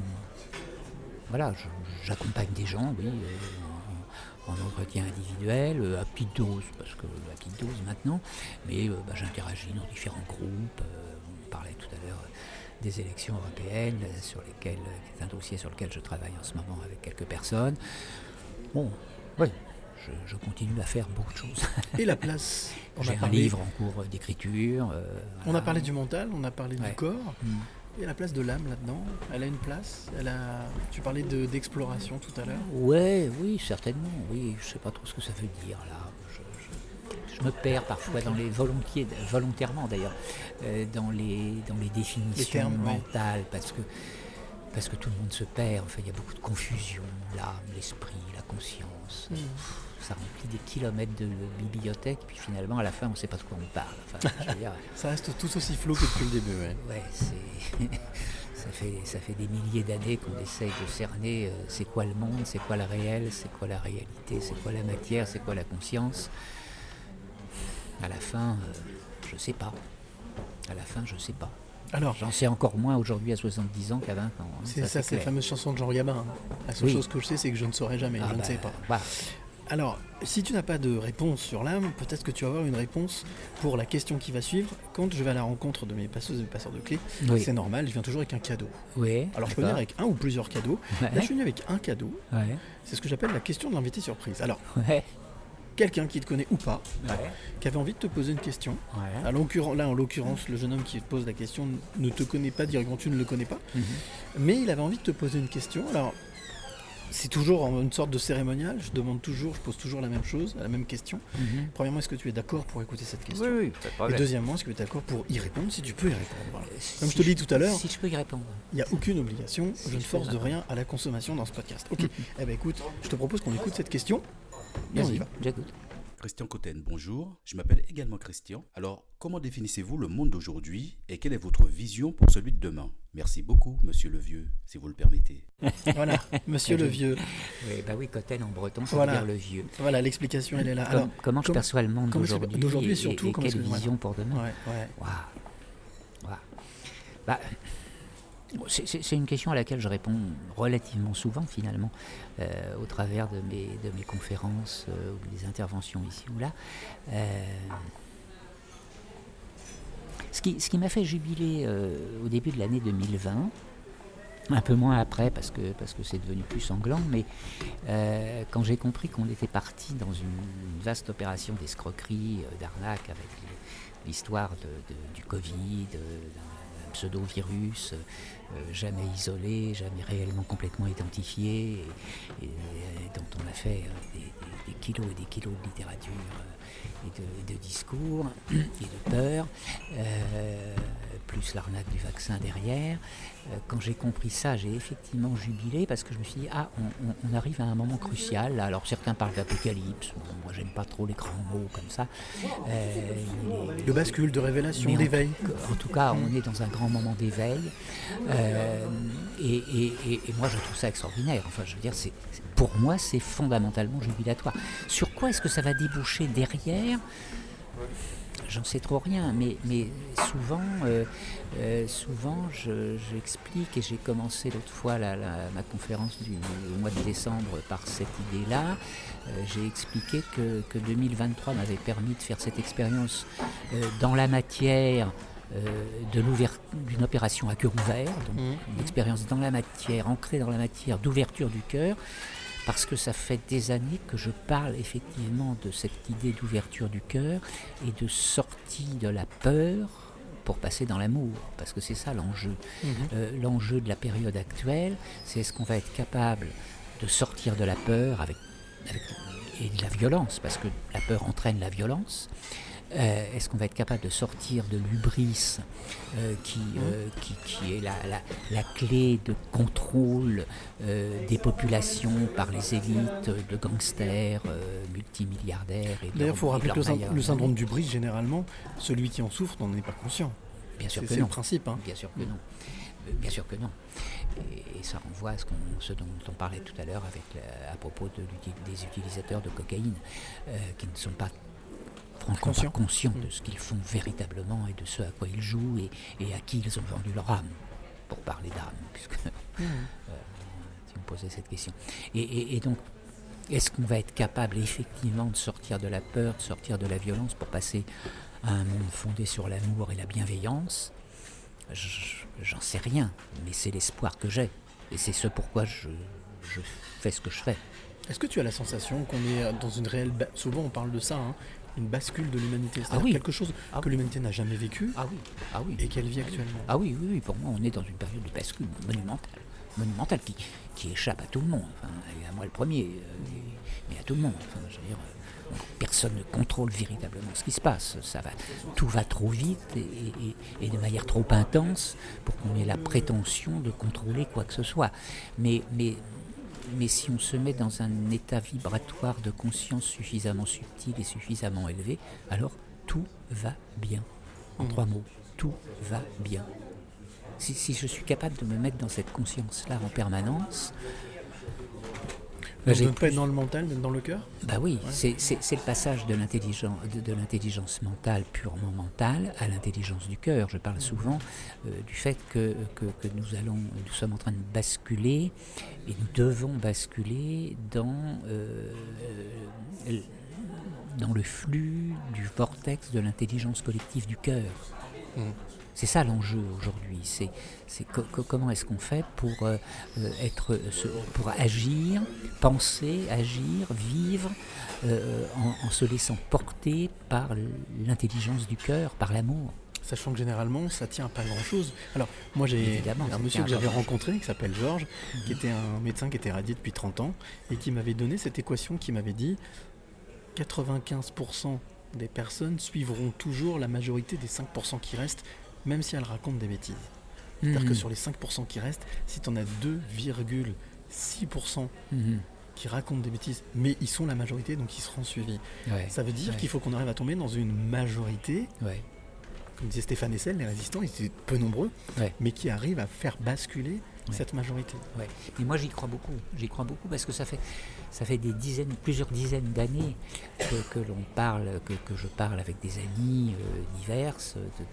voilà, je- j'accompagne des gens, oui, euh, en, en entretien individuel, euh, à petite dose, parce que à petite dose maintenant, mais euh, bah, j'interagis dans différents groupes. euh, on parlait tout à l'heure des élections européennes, euh, sur lesquelles, c'est un dossier sur lequel je travaille en ce moment avec quelques personnes. Bon, oui, je, je continue à faire beaucoup de choses.
Et la place. On
J'ai
a
un
parlé,
livre en cours d'écriture. euh,
On a
voilà.
parlé du mental, on a parlé
Ouais.
du corps.
Mm.
Et la place de l'âme là-dedans, elle a une place. Elle a. Tu parlais de, d'exploration tout à l'heure.
Ouais, oui, certainement, oui. Je sais pas trop ce que ça veut dire là. Je, je- je me perds parfois dans les volontiers, volontairement d'ailleurs, euh, dans les dans les définitions
Les termes, ouais.
mentales, parce que parce que tout le monde se perd. Enfin, il y a beaucoup de confusion, l'âme, l'esprit, la conscience. Mmh. Ça remplit des kilomètres de bibliothèque, puis finalement, à la fin, on ne sait pas de quoi on parle. Enfin, je veux dire,
ça reste tout aussi flou que depuis le début. Ouais,
ouais c'est... ça, fait, ça fait des milliers d'années qu'on essaye de cerner euh, c'est quoi le monde, c'est quoi le réel, c'est quoi la réalité, c'est quoi la matière, c'est quoi la conscience. À la fin, euh, je ne sais pas. À la fin, je ne sais pas.
Alors,
j'en sais encore moins aujourd'hui à soixante-dix ans qu'à vingt ans. Hein,
c'est ça,
ça
c'est la fameuse chanson de Jean Gabin. Hein. La seule oui. chose que je sais, c'est que je ne saurais jamais, ah je bah, ne sais pas.
Bah.
Alors, si tu n'as pas de réponse sur l'âme, peut-être que tu vas avoir une réponse pour la question qui va suivre. Quand je vais à la rencontre de mes passeuses et passeurs de clés, oui. c'est normal, je viens toujours avec un cadeau.
Oui,
alors, je peux venir avec un ou plusieurs cadeaux.
Ouais.
Là, je suis venu avec un cadeau.
Ouais.
C'est ce que j'appelle la question de l'invité surprise. Alors,
ouais.
quelqu'un qui te connaît ou pas,
ouais.
qui avait envie de te poser une question.
Ouais.
À l'occurrence, là, en l'occurrence, le jeune homme qui te pose la question ne te connaît pas directement, tu ne le connais pas. Mm-hmm. Mais il avait envie de te poser une question. Alors, c'est toujours une sorte de cérémonial. Je demande toujours, je pose toujours la même chose, la même question. Mm-hmm. Premièrement, est-ce que tu es d'accord pour écouter cette question ?
Oui, oui.
Et deuxièmement, est-ce que tu es d'accord pour y répondre si tu peux y répondre ? Voilà. si Comme je te l'ai dit tout à l'heure,
si je peux y répondre.
Il n'y a aucune obligation. Si je ne force de rien à la consommation dans ce podcast. Ok. Eh bien, écoute, je te propose qu'on écoute cette question. Et on y va.
J'écoute.
Christian Cotten, bonjour. Je m'appelle également Christian. Alors, comment définissez-vous le monde d'aujourd'hui et quelle est votre vision pour celui de demain ? Merci beaucoup, monsieur le vieux, si vous le permettez.
Voilà, monsieur le vieux.
Oui, bah oui, Cotten en breton, ça
voilà.
veut dire le vieux.
Voilà, l'explication, elle est là.
Comme, Alors, comment je perçois le monde d'aujourd'hui,
d'aujourd'hui
et,
surtout,
et, et quelle vision pour demain ?
Ouais, ouais.
Waouh. Waouh. Bah, c'est, c'est, c'est une question à laquelle je réponds relativement souvent, finalement, euh, au travers de mes, de mes conférences euh, ou des interventions ici ou là. Euh, ce, qui, ce qui m'a fait jubiler euh, au début de l'année deux mille vingt, un peu moins après parce que, parce que c'est devenu plus sanglant, mais euh, quand j'ai compris qu'on était parti dans une, une vaste opération d'escroquerie, euh, d'arnaque avec les, l'histoire de, de, du Covid, de, d'un pseudo-virus, euh, jamais isolé, jamais réellement complètement identifié, et, et, et dont on a fait euh, des, des, des kilos et des kilos de littérature euh, et, de, et de discours et de peur, euh, plus l'arnaque du vaccin derrière. Euh, quand j'ai compris ça, j'ai effectivement jubilé parce que je me suis dit, ah, on, on, on arrive à un moment crucial. Alors certains parlent d'apocalypse, bon, moi j'aime pas trop les grands mots comme ça. Euh,
les, de bascule, de révélation, d'éveil.
En, en tout cas, on est dans un grand moment d'éveil. Euh, et, et, et, et moi je trouve ça extraordinaire. Enfin, je veux dire, c'est, pour moi, c'est fondamentalement jubilatoire. Sur quoi est-ce que ça va déboucher derrière ? J'en sais trop rien, mais, mais souvent, euh, euh, souvent je, j'explique, et j'ai commencé l'autre fois la, la, ma conférence du mois de décembre par cette idée-là. Euh, j'ai expliqué que, que deux mille vingt-trois m'avait permis de faire cette expérience euh, dans la matière euh, de d'une opération à cœur ouvert, donc mmh. une expérience dans la matière, ancrée dans la matière, d'ouverture du cœur. Parce que ça fait des années que je parle effectivement de cette idée d'ouverture du cœur et de sortie de la peur pour passer dans l'amour, parce que c'est ça l'enjeu. Mmh. Euh, l'enjeu de la période actuelle, c'est est-ce qu'on va être capable de sortir de la peur avec, avec, et de la violence, parce que la peur entraîne la violence. Euh, est-ce qu'on va être capable de sortir de l'hubris euh, qui, euh, qui, qui est la, la, la clé de contrôle euh, des populations par les élites de gangsters euh, multimilliardaires et
D'ailleurs, il faut rappeler que le, sy- le syndrome d'hubris, généralement, celui qui en souffre n'en est pas conscient.
Bien sûr
c'est,
que
c'est
non.
le principe. Hein.
Bien sûr que non. Euh, bien sûr que non. Et, et ça renvoie à ce, qu'on, ce dont on parlait tout à l'heure avec la, à propos de, des utilisateurs de cocaïne euh, qui ne sont pas franchement Conscient. pas conscients mmh. de ce qu'ils font véritablement et de ce à quoi ils jouent et, et à qui ils ont vendu leur âme, pour parler d'âme, puisque mmh. euh, tu me posais cette question. Et, et, et donc, est-ce qu'on va être capable effectivement de sortir de la peur, de sortir de la violence pour passer à un monde fondé sur l'amour et la bienveillance ? je, J'en sais rien, mais c'est l'espoir que j'ai. Et c'est ce pourquoi je, je fais ce que je fais.
Est-ce que tu as la sensation qu'on est dans une réelle... Ba- Souvent on parle de ça, hein, une bascule de l'humanité, c'est-à-dire
ah oui.
quelque chose
ah
que
oui.
l'humanité n'a jamais vécu
ah oui. Ah oui.
et qu'elle vit actuellement.
Ah oui, oui, oui, pour moi on est dans une période de bascule monumentale, monumentale qui, qui échappe à tout le monde, enfin, à moi le premier, euh, mais à tout le monde. Enfin, je veux dire, euh, personne ne contrôle véritablement ce qui se passe. Ça va, tout va trop vite et, et, et de manière trop intense pour qu'on ait la prétention de contrôler quoi que ce soit. Mais, mais mais si on se met dans un état vibratoire de conscience suffisamment subtil et suffisamment élevé, alors tout va bien. En mmh. trois mots, tout va bien. Si, si je suis capable de me mettre dans cette conscience-là en permanence...
Donc, de ne pas être dans le mental, d'être dans le cœur ?
Bah oui,
ouais.
c'est, c'est, c'est le passage de l'intelligence, de, de l'intelligence mentale, purement mentale, à l'intelligence du cœur. Je parle souvent euh, du fait que, que, que nous, allons, nous sommes en train de basculer, et nous devons basculer dans, euh, euh, dans le flux du vortex de l'intelligence collective du cœur. Mmh. C'est ça l'enjeu aujourd'hui, c'est, c'est co- co- comment est-ce qu'on fait pour, euh, être, se, pour agir, penser, agir, vivre, euh, en, en se laissant porter par l'intelligence du cœur, par l'amour.
Sachant que généralement, ça tient à pas grand-chose. Alors, moi, j'ai
Évidemment,
un monsieur que j'avais rencontré, qui s'appelle Georges, mmh. qui était un médecin qui était radié depuis trente ans, et qui m'avait donné cette équation qui m'avait dit quatre-vingt-quinze pour cent des personnes suivront toujours la majorité des cinq pour cent qui restent, même si elles racontent des bêtises. C'est-à-dire mmh. que sur les cinq pour cent qui restent, si tu en as deux virgule six pour cent mmh. qui racontent des bêtises, mais ils sont la majorité, donc ils seront suivis. Ouais. Ça veut dire ouais. qu'il faut qu'on arrive à tomber dans une majorité, ouais. comme disait Stéphane Hessel, les résistants, ils étaient peu nombreux, ouais. mais qui arrivent à faire basculer ouais. cette majorité.
Ouais. Et moi j'y crois beaucoup, j'y crois beaucoup parce que ça fait, ça fait des dizaines, plusieurs dizaines d'années que, que l'on parle, que, que je parle avec des amis euh, diverses, de, de,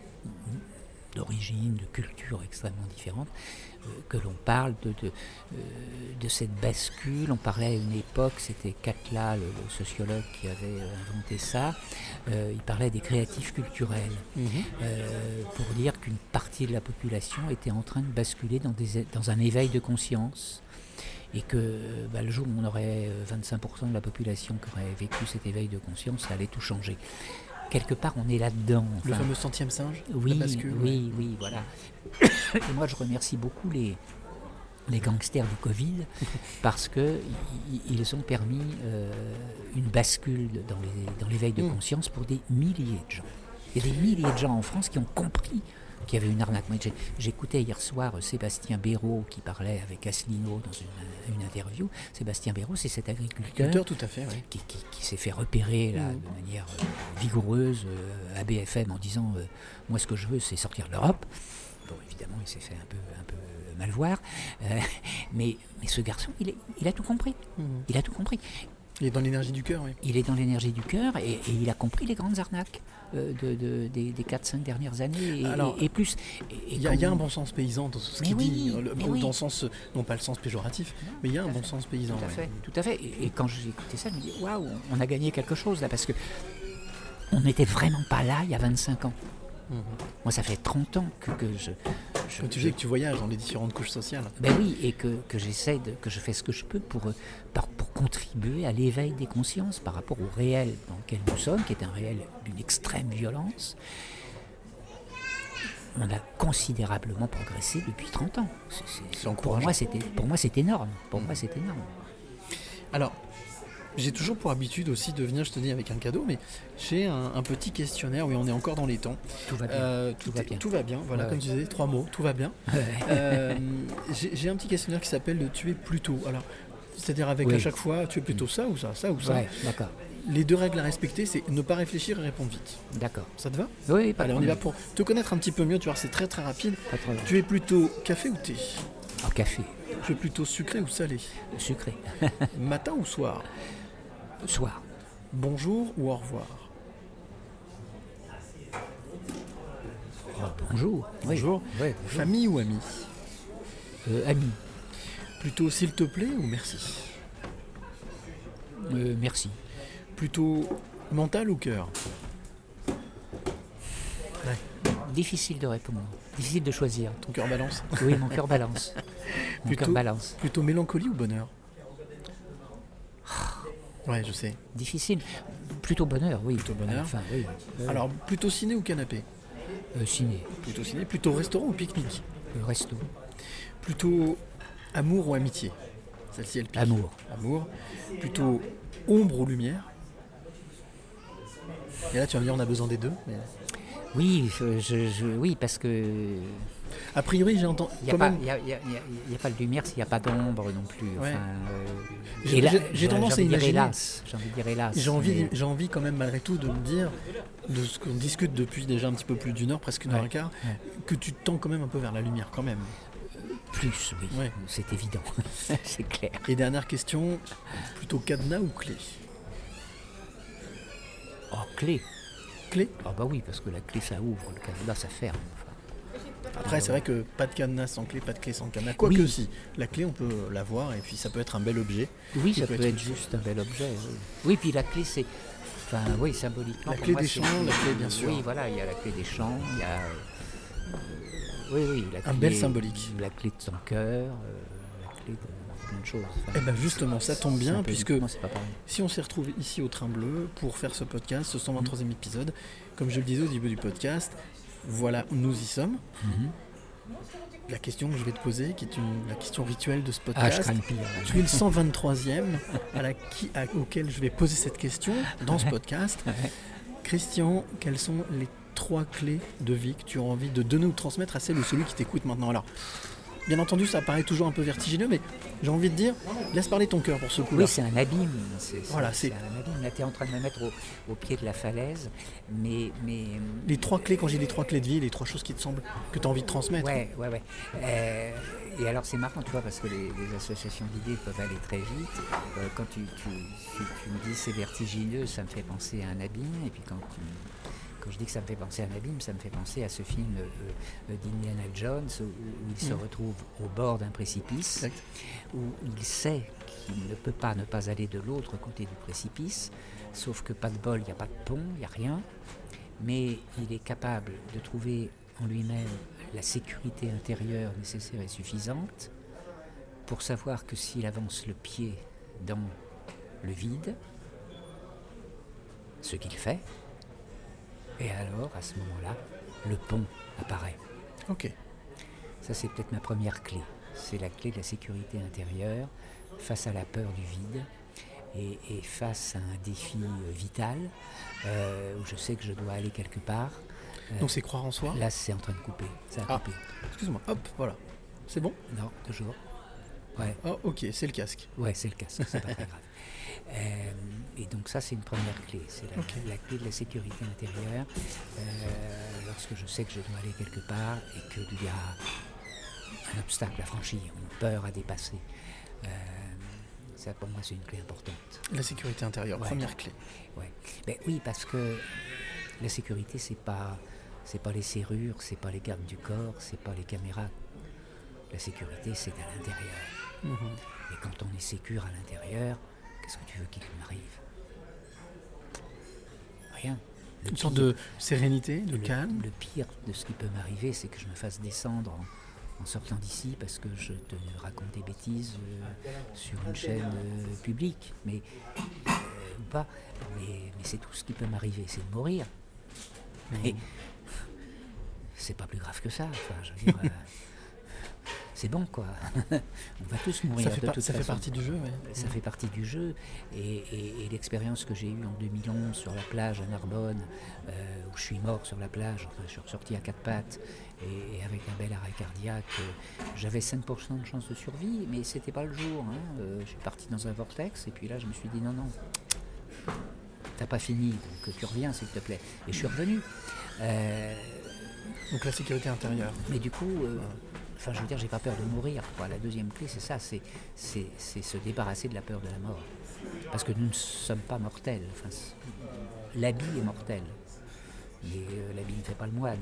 d'origine, de cultures extrêmement différentes, euh, que l'on parle de, de, euh, de cette bascule. On parlait à une époque, c'était Catla, le, le sociologue qui avait inventé ça, euh, il parlait des créatifs culturels, mmh. euh, pour dire qu'une partie de la population était en train de basculer dans, des, dans un éveil de conscience. Et que bah, le jour où on aurait vingt-cinq pour cent de la population qui aurait vécu cet éveil de conscience, ça allait tout changer. Quelque part, on est là-dedans. Enfin,
le fameux centième singe,
oui,
la bascule.
Oui, oui, voilà. Et moi, je remercie beaucoup les, les gangsters du Covid parce qu'ils ont permis euh, une bascule dans, les, dans l'éveil de mmh. conscience pour des milliers de gens. Il y a des milliers de gens en France qui ont compris qu'il y avait une arnaque. Moi, j'ai, j'écoutais hier soir Sébastien Béraud qui parlait avec Asselineau dans une, une interview. Sébastien Béraud, c'est cet agriculteur,
agriculteur tout à fait, oui.
qui, qui, qui s'est fait repérer là, mmh. de manière euh, vigoureuse euh, à B F M en disant euh, « Moi, ce que je veux, c'est sortir de l'Europe ». Bon, évidemment, il s'est fait un peu, un peu mal voir. Euh, mais, mais ce garçon, il, est, il a tout compris. Mmh. Il a tout compris.
Il est dans l'énergie du cœur, oui.
Il est dans l'énergie du cœur et, et il a compris les grandes arnaques euh, de, de, des, des quatre cinq dernières années et, Alors, et, et plus.
Il y, y a un bon sens paysan dans ce qu'il
oui,
dit, le,
oui.
dans le sens, non pas le sens péjoratif, non, mais il y a un bon fait. sens paysan.
Tout à fait,
ouais.
tout à fait. Et, et quand j'ai écouté ça, je me dis waouh, on a gagné quelque chose là parce que on n'était vraiment pas là il y a vingt-cinq ans. Mmh. Moi, ça fait trente ans que, que je, je...
Tu sais que tu voyages dans les différentes couches sociales.
Ben oui, et que, que j'essaie de... que je fais ce que je peux pour, pour, pour contribuer à l'éveil des consciences par rapport au réel dans lequel nous sommes, qui est un réel d'une extrême violence. On a considérablement progressé depuis trente ans. C'est, c'est, c'est pour, moi, c'était, pour moi, c'est énorme. Pour mmh. moi, c'est énorme.
Alors, j'ai toujours pour habitude aussi de venir, je te dis, avec un cadeau, mais j'ai un, un petit questionnaire, oui, on est encore dans les temps.
Tout va bien.
Euh,
tout,
tout,
va
est,
bien.
tout va bien, voilà, ouais, comme ouais. tu disais, trois mots, tout va bien. Ouais. Euh, j'ai, j'ai un petit questionnaire qui s'appelle le tu es plutôt. Alors, c'est-à-dire avec oui. à chaque fois, tu es plutôt ça ou ça, ça ou ça.
Ouais, d'accord.
Les deux règles à respecter, c'est ne pas réfléchir et répondre vite.
D'accord.
Ça te va ?
Oui, pas
Allez, on y va pour te connaître un petit peu mieux, tu vois, c'est très très rapide.
Pas trop long.
Tu es plutôt café ou thé ?
En café.
Tu es plutôt sucré ou salé ?
Sucré.
Matin ou soir ?
Soir.
Bonjour ou au revoir ?
Oh, bonjour.
Bonjour.
Oui. Oui, bonjour.
Famille ou amis ?
euh, Amis.
Plutôt s'il te plaît ou merci ?
euh, Merci.
Plutôt mental ou cœur ?
Ouais. Difficile de répondre. Difficile de choisir.
Ton cœur balance ?
Oui, mon cœur balance. Mon
plutôt,
cœur balance.
Plutôt mélancolie ou bonheur ? Ouais, je sais.
Difficile. Plutôt bonheur, oui.
Plutôt bonheur.
Enfin, oui. Euh...
Alors, plutôt ciné ou canapé ?
euh, Ciné.
Plutôt ciné. Plutôt restaurant ou pique-nique ?
euh, Resto.
Plutôt amour ou amitié ? Celle-ci, elle pique.
Amour.
Amour. Plutôt ombre ou lumière ? Et là, tu vas me dire, on a besoin des deux. Mais...
Oui, je, je, je, oui, parce que
A priori, j'ai entendu.
Il n'y a, pas- il y a- il y a- il y a- il y a pas de lumière s'il n'y a pas d'ombre non plus.
Ouais.
Enfin, euh,
J'ai-
et là,
j'ai- j'ai tendance
envie
à
de dire
imaginer-
hélas, J'ai envie de dire hélas.
J'ai envie,
mais-
j'ai envie quand même malgré tout de me dire, de ce qu'on discute depuis déjà un petit peu plus d'une heure, presque une heure
Ouais,
et quart,
ouais.
que tu te tends quand même un peu vers la lumière quand même.
Plus, oui,
Ouais.
c'est évident, c'est clair.
Et dernière question, plutôt cadenas ou clé?
Oh, clé.
Clé.
Ah bah oui, parce que la clé ça ouvre, le cadenas ça ferme. Enfin,
Après,
euh,
c'est vrai que pas de cadenas sans clé, pas de clé sans cadenas. Quoique
Oui.
si, la clé on peut l'avoir et puis ça peut être un bel objet.
Oui,
qui
ça peut être
utile.
juste un bel objet. Oui, oui puis la clé c'est. Enfin, oui, symboliquement.
La
pour
clé
moi,
des
c'est-
champs, la clé, bien sûr.
Oui, voilà, il y a la clé des champs, il y a. euh, oui, oui, la
Un
clé.
bel symbolique.
La clé de son cœur, euh, la clé de plein de choses. Enfin,
Et bien justement, ça tombe bien puisque
symboliquement, c'est pas pareil.
si on s'est retrouvé ici au Train Bleu pour faire ce podcast, ce cent vingt-troisième épisode, comme je le disais au début du podcast, voilà, nous y sommes.
Mhm.
La question que je vais te poser, qui est une, la question rituelle de ce
Ah, je
podcast,
crains le pire.
tu es le cent vingt-troisième à la, qui, à- auquel je vais poser cette question dans ce podcast. Christian, quelles sont les trois clés de vie que tu as envie de donner ou de transmettre à celle ou celui qui t'écoute maintenant? Alors, bien entendu, ça paraît toujours un peu vertigineux, mais j'ai envie de dire, laisse parler ton cœur pour ce coup-là.
Oui, c'est un abîme. C'est, c'est-
Voilà,
c'est
c'est-
un abîme. Là, tu es en train de me mettre au, au pied de la falaise. Mais. mais
Les trois clés, quand j'ai les trois clés de vie, les trois choses qui te semblent que tu as envie de transmettre.
Ouais, ouais, ouais. Euh, et alors, c'est marrant, tu vois, parce que les, les associations d'idées peuvent aller très vite. Euh, quand tu, tu, tu, tu me dis c'est vertigineux, ça me fait penser à un abîme. Et puis, quand, tu- quand je dis que ça me fait penser à un abîme, ça me fait penser à ce film euh, d'Indiana Jones où, où il se
Mm.
retrouve au bord d'un précipice,
Exact.
où il sait qu'il ne peut pas ne pas aller de l'autre côté du précipice, sauf que pas de bol, il n'y a pas de pont, il n'y a rien, mais il est capable de trouver en lui-même la sécurité intérieure nécessaire et suffisante pour savoir que s'il avance le pied dans le vide, ce qu'il fait, et alors à ce moment-là, le pont apparaît.
Ok.
Ça, c'est peut-être ma première clé. C'est la clé de la sécurité intérieure face à la peur du vide et, et face à un défi euh, vital euh, où je sais que je dois aller quelque part. Euh,
Donc c'est croire en soi.
Là, c'est en train de couper. Ça a
Ah.
coupé.
Excuse-moi, hop, voilà. C'est bon?
Non, toujours. Ouais,
Oh, ok, c'est le casque.
ouais, c'est le casque, c'est pas très grave. Euh, et donc ça, c'est une première clé. C'est la,
Ok.
la clé de la sécurité intérieure. Euh, lorsque je sais que je dois aller quelque part et qu'il y a un obstacle à franchir, une peur à dépasser. Euh, ça, pour moi, c'est une clé importante.
La sécurité intérieure,
Ouais.
première clé.
Ouais. Ben oui, parce que la sécurité, c'est pas, c'est pas les serrures, c'est pas les gardes du corps, c'est pas les caméras. La sécurité, c'est à l'intérieur.
Mhm.
Et quand on est sécure à l'intérieur, qu'est-ce que tu veux qu'il m'arrive? Rien. Le
Une sorte
pire-
de sérénité, de
le,
calme.
le pire de ce qui peut m'arriver, c'est que je me fasse descendre en, en sortant d'ici parce que je te raconte des bêtises euh, sur une chaîne euh, publique. Mais, euh, ou pas. Mais, mais c'est tout ce qui peut m'arriver, c'est de mourir. Mais c'est pas plus grave que ça. Enfin, je veux dire, euh, c'est bon, quoi. On va tous mourir
Ça fait,
de
par-
toute
ça fait
façon.
partie du jeu, ouais.
Ça fait partie du jeu. Et, et- et l'expérience que j'ai eue en deux mille onze sur la plage à Narbonne, euh, où je suis mort sur la plage, enfin, je suis ressorti à quatre pattes et, et avec un bel arrêt cardiaque, euh, j'avais cinq pour cent de chance de survie, mais c'était pas le jour. Hein. Euh, je suis parti dans un vortex et puis là, je me suis dit non, non, t'as pas fini, donc tu reviens, s'il te plaît. Et je suis revenu. Euh,
Donc la sécurité intérieure.
mais du coup, euh, enfin, je veux dire, j'ai pas peur de mourir, quoi. La deuxième clé, c'est ça, c'est, c'est, c'est se débarrasser de la peur de la mort. Parce que nous ne sommes pas mortels. Enfin, c'est- l'habit est mortel. Mais euh, l'habit ne fait pas le moine.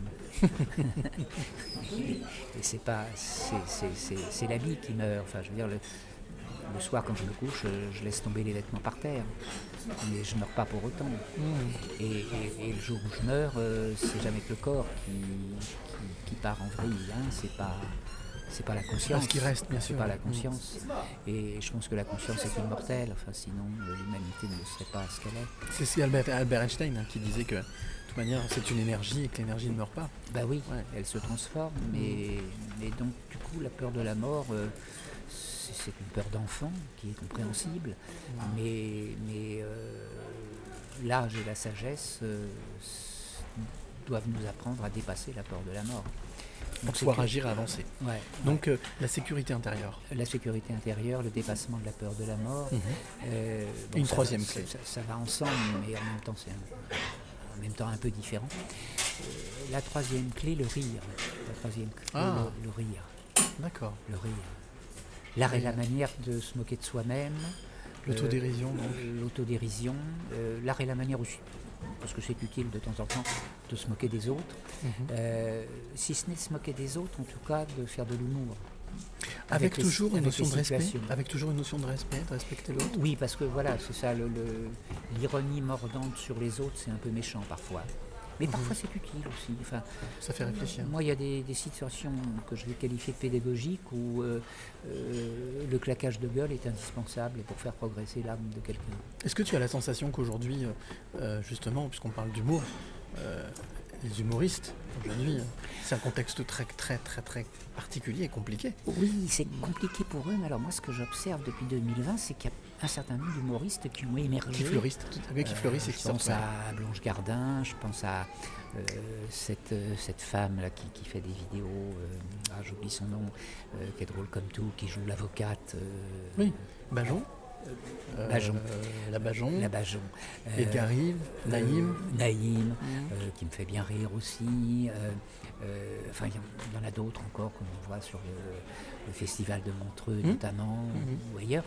Et c'est pas, c'est, c'est, c'est, c'est l'habit qui meurt. Enfin, je veux dire, le, le soir quand je me couche, euh, je laisse tomber les vêtements par terre. Mais je ne meurs pas pour autant. Et, et- et le jour où je meurs, euh, c'est jamais que le corps qui, qui, qui part en vrille. Hein. C'est pas, c'est pas la conscience.
ce qui reste, bien
c'est
sûr.
pas la conscience. Et je pense que la conscience est immortelle. Enfin, sinon, euh, l'humanité ne serait pas ce qu'elle est.
C'est c'est Albert, Albert Einstein hein, qui disait que de toute manière c'est une énergie et que l'énergie ne meurt pas.
Bah oui,
Ouais.
elle se transforme. Mais, mais donc, du coup, la peur de la mort, euh, c'est, c'est une peur d'enfant qui est compréhensible. Mais, mais euh, l'âge et la sagesse euh, s- doivent nous apprendre à dépasser la peur de la mort.
Pour pouvoir agir et avancer.
Ouais,
Donc
ouais.
Euh, la sécurité intérieure.
La sécurité intérieure, le dépassement de la peur de la mort.
Mmh.
Euh, bon,
Une
ça,
troisième
ça,
clé.
Ça, ça va ensemble, mais en même temps c'est un, en même temps un peu différent. Euh, la troisième clé, le rire. La troisième clé,
Ah.
le, le rire.
D'accord.
Le rire. L'art est la manière de se moquer de soi-même.
L'autodérision, donc.
Euh, L'autodérision. Euh, l'art est la manière aussi, parce que c'est utile de temps en temps, de se moquer des autres.
Mmh.
Euh, si ce n'est de se moquer des autres, en tout cas de faire de l'humour.
Avec,
les-
toujours une
avec
notion
les
de respect.
situations.
Avec toujours une notion de respect, de respecter l'autre.
Oui, parce que voilà, c'est ça, le- le- l'ironie mordante sur les autres, c'est un peu méchant parfois. Mais parfois c'est utile aussi. Enfin,
Ça fait réfléchir.
moi, il y a des, des situations que je vais qualifier de pédagogiques où euh, euh, le claquage de gueule est indispensable pour faire progresser l'âme de quelqu'un.
Est-ce que tu as la sensation qu'aujourd'hui, euh, euh, justement, puisqu'on parle d'humour, euh, les humoristes, aujourd'hui, euh, c'est un contexte très très très très particulier et compliqué.
Oui, c'est compliqué pour eux, mais alors moi, ce que j'observe depuis deux mille vingt, c'est qu'il y a un certain nombre d'humoristes qui ont émergé.
Qui fleurissent, tout à fait, qui fleurissent et qui
Je pense
sortent.
à Blanche Gardin, je pense à euh, cette, euh, cette femme là qui, qui fait des vidéos, euh, ah, j'oublie son nom, euh, qui est drôle comme tout, qui joue l'avocate. euh,
Oui, Bajon. Euh,
Bajon.
euh, la Bajon.
La Bajon.
Edgar Rive, Naïm.
Euh, Naïm,
Mhm.
euh, qui me fait bien rire aussi. Euh, euh, enfin, il y, en- il y en a d'autres encore qu'on voit sur le, le festival de Montreux
Mhm.
notamment,
Mhm.
ou ailleurs.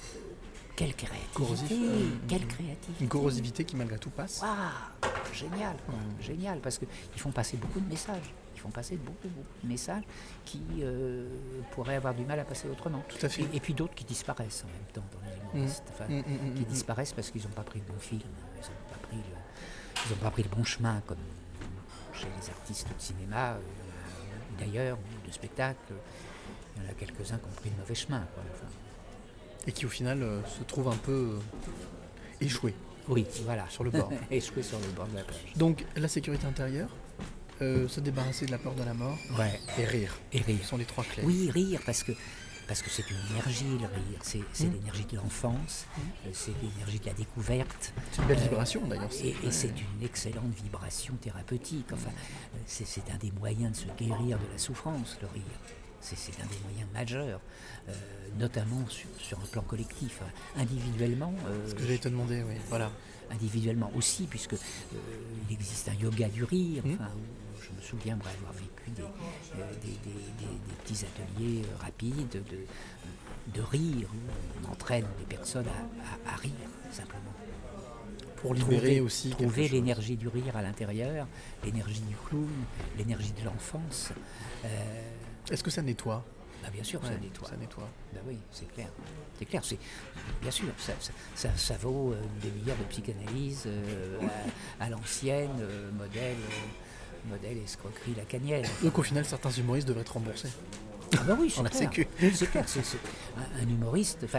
Quelle créativité,
Corrosif, euh,
quelle créativité.
Une corrosivité qui malgré tout passe.
Waouh, génial, quoi, génial, parce qu'ils font passer beaucoup de messages. Ils font passer beaucoup, beaucoup de messages qui euh, pourraient avoir du mal à passer autrement.
Tout à fait.
Et, et puis d'autres qui disparaissent en même temps dans les humoristes.
Mmh.
Enfin,
Mmh, mmh,
qui
mmh,
disparaissent parce qu'ils n'ont pas pris le bon film, ils n'ont pas pris le, ils ont pas pris le bon chemin, comme chez les artistes de cinéma, euh, ou d'ailleurs, ou de spectacle. Il y en a quelques-uns qui ont pris le mauvais chemin, quoi. Enfin,
Et qui au final euh, se trouvent un peu euh, échoués.
oui, voilà.
Sur le bord.
Échoué sur le bord de la plage.
Donc la sécurité intérieure, euh, se débarrasser de la peur de la mort
Ouais.
et rire.
Et rire.
Ce sont les trois clés.
Oui, rire, parce que parce que c'est une énergie, le rire. C'est, c'est
Mmh.
l'énergie de l'enfance, euh, c'est l'énergie de la découverte.
C'est une belle
Euh,
vibration d'ailleurs.
Et, et c'est une excellente vibration thérapeutique. Enfin, euh, c'est, c'est un des moyens de se guérir de la souffrance, le rire. C'est, c'est un des moyens majeurs, euh, notamment sur, sur un plan collectif. Hein. Individuellement, euh,
Ce que j'allais te demander, oui. Voilà.
individuellement aussi, puisque euh, il existe un yoga du rire,
Mmh.
enfin, où je me souviens moi, avoir vécu des, euh, des, des- des- des petits ateliers euh, rapides de, de rire, où on entraîne les personnes à, à- à rire, simplement.
Pour libérer
Trouver-
aussi quelque
Trouver
chose.
l'énergie du rire à l'intérieur, l'énergie du clown, l'énergie de l'enfance. Euh,
Est-ce que ça nettoie?
bah, bien sûr, ça
Ouais,
nettoie.
Ça nettoie.
Ben oui, c'est clair. C'est clair, c'est bien sûr, ça, ça, ça, ça vaut euh, une demi-heure de psychanalyse euh, à, à l'ancienne, euh, modèle, euh, modèle escroquerie lacanienne.
Donc au final, certains humoristes devraient être remboursés.
Ah ben oui, c'est
On la
clair.
sécu.
C'est clair, c'est, c'est un, un humoriste. Enfin,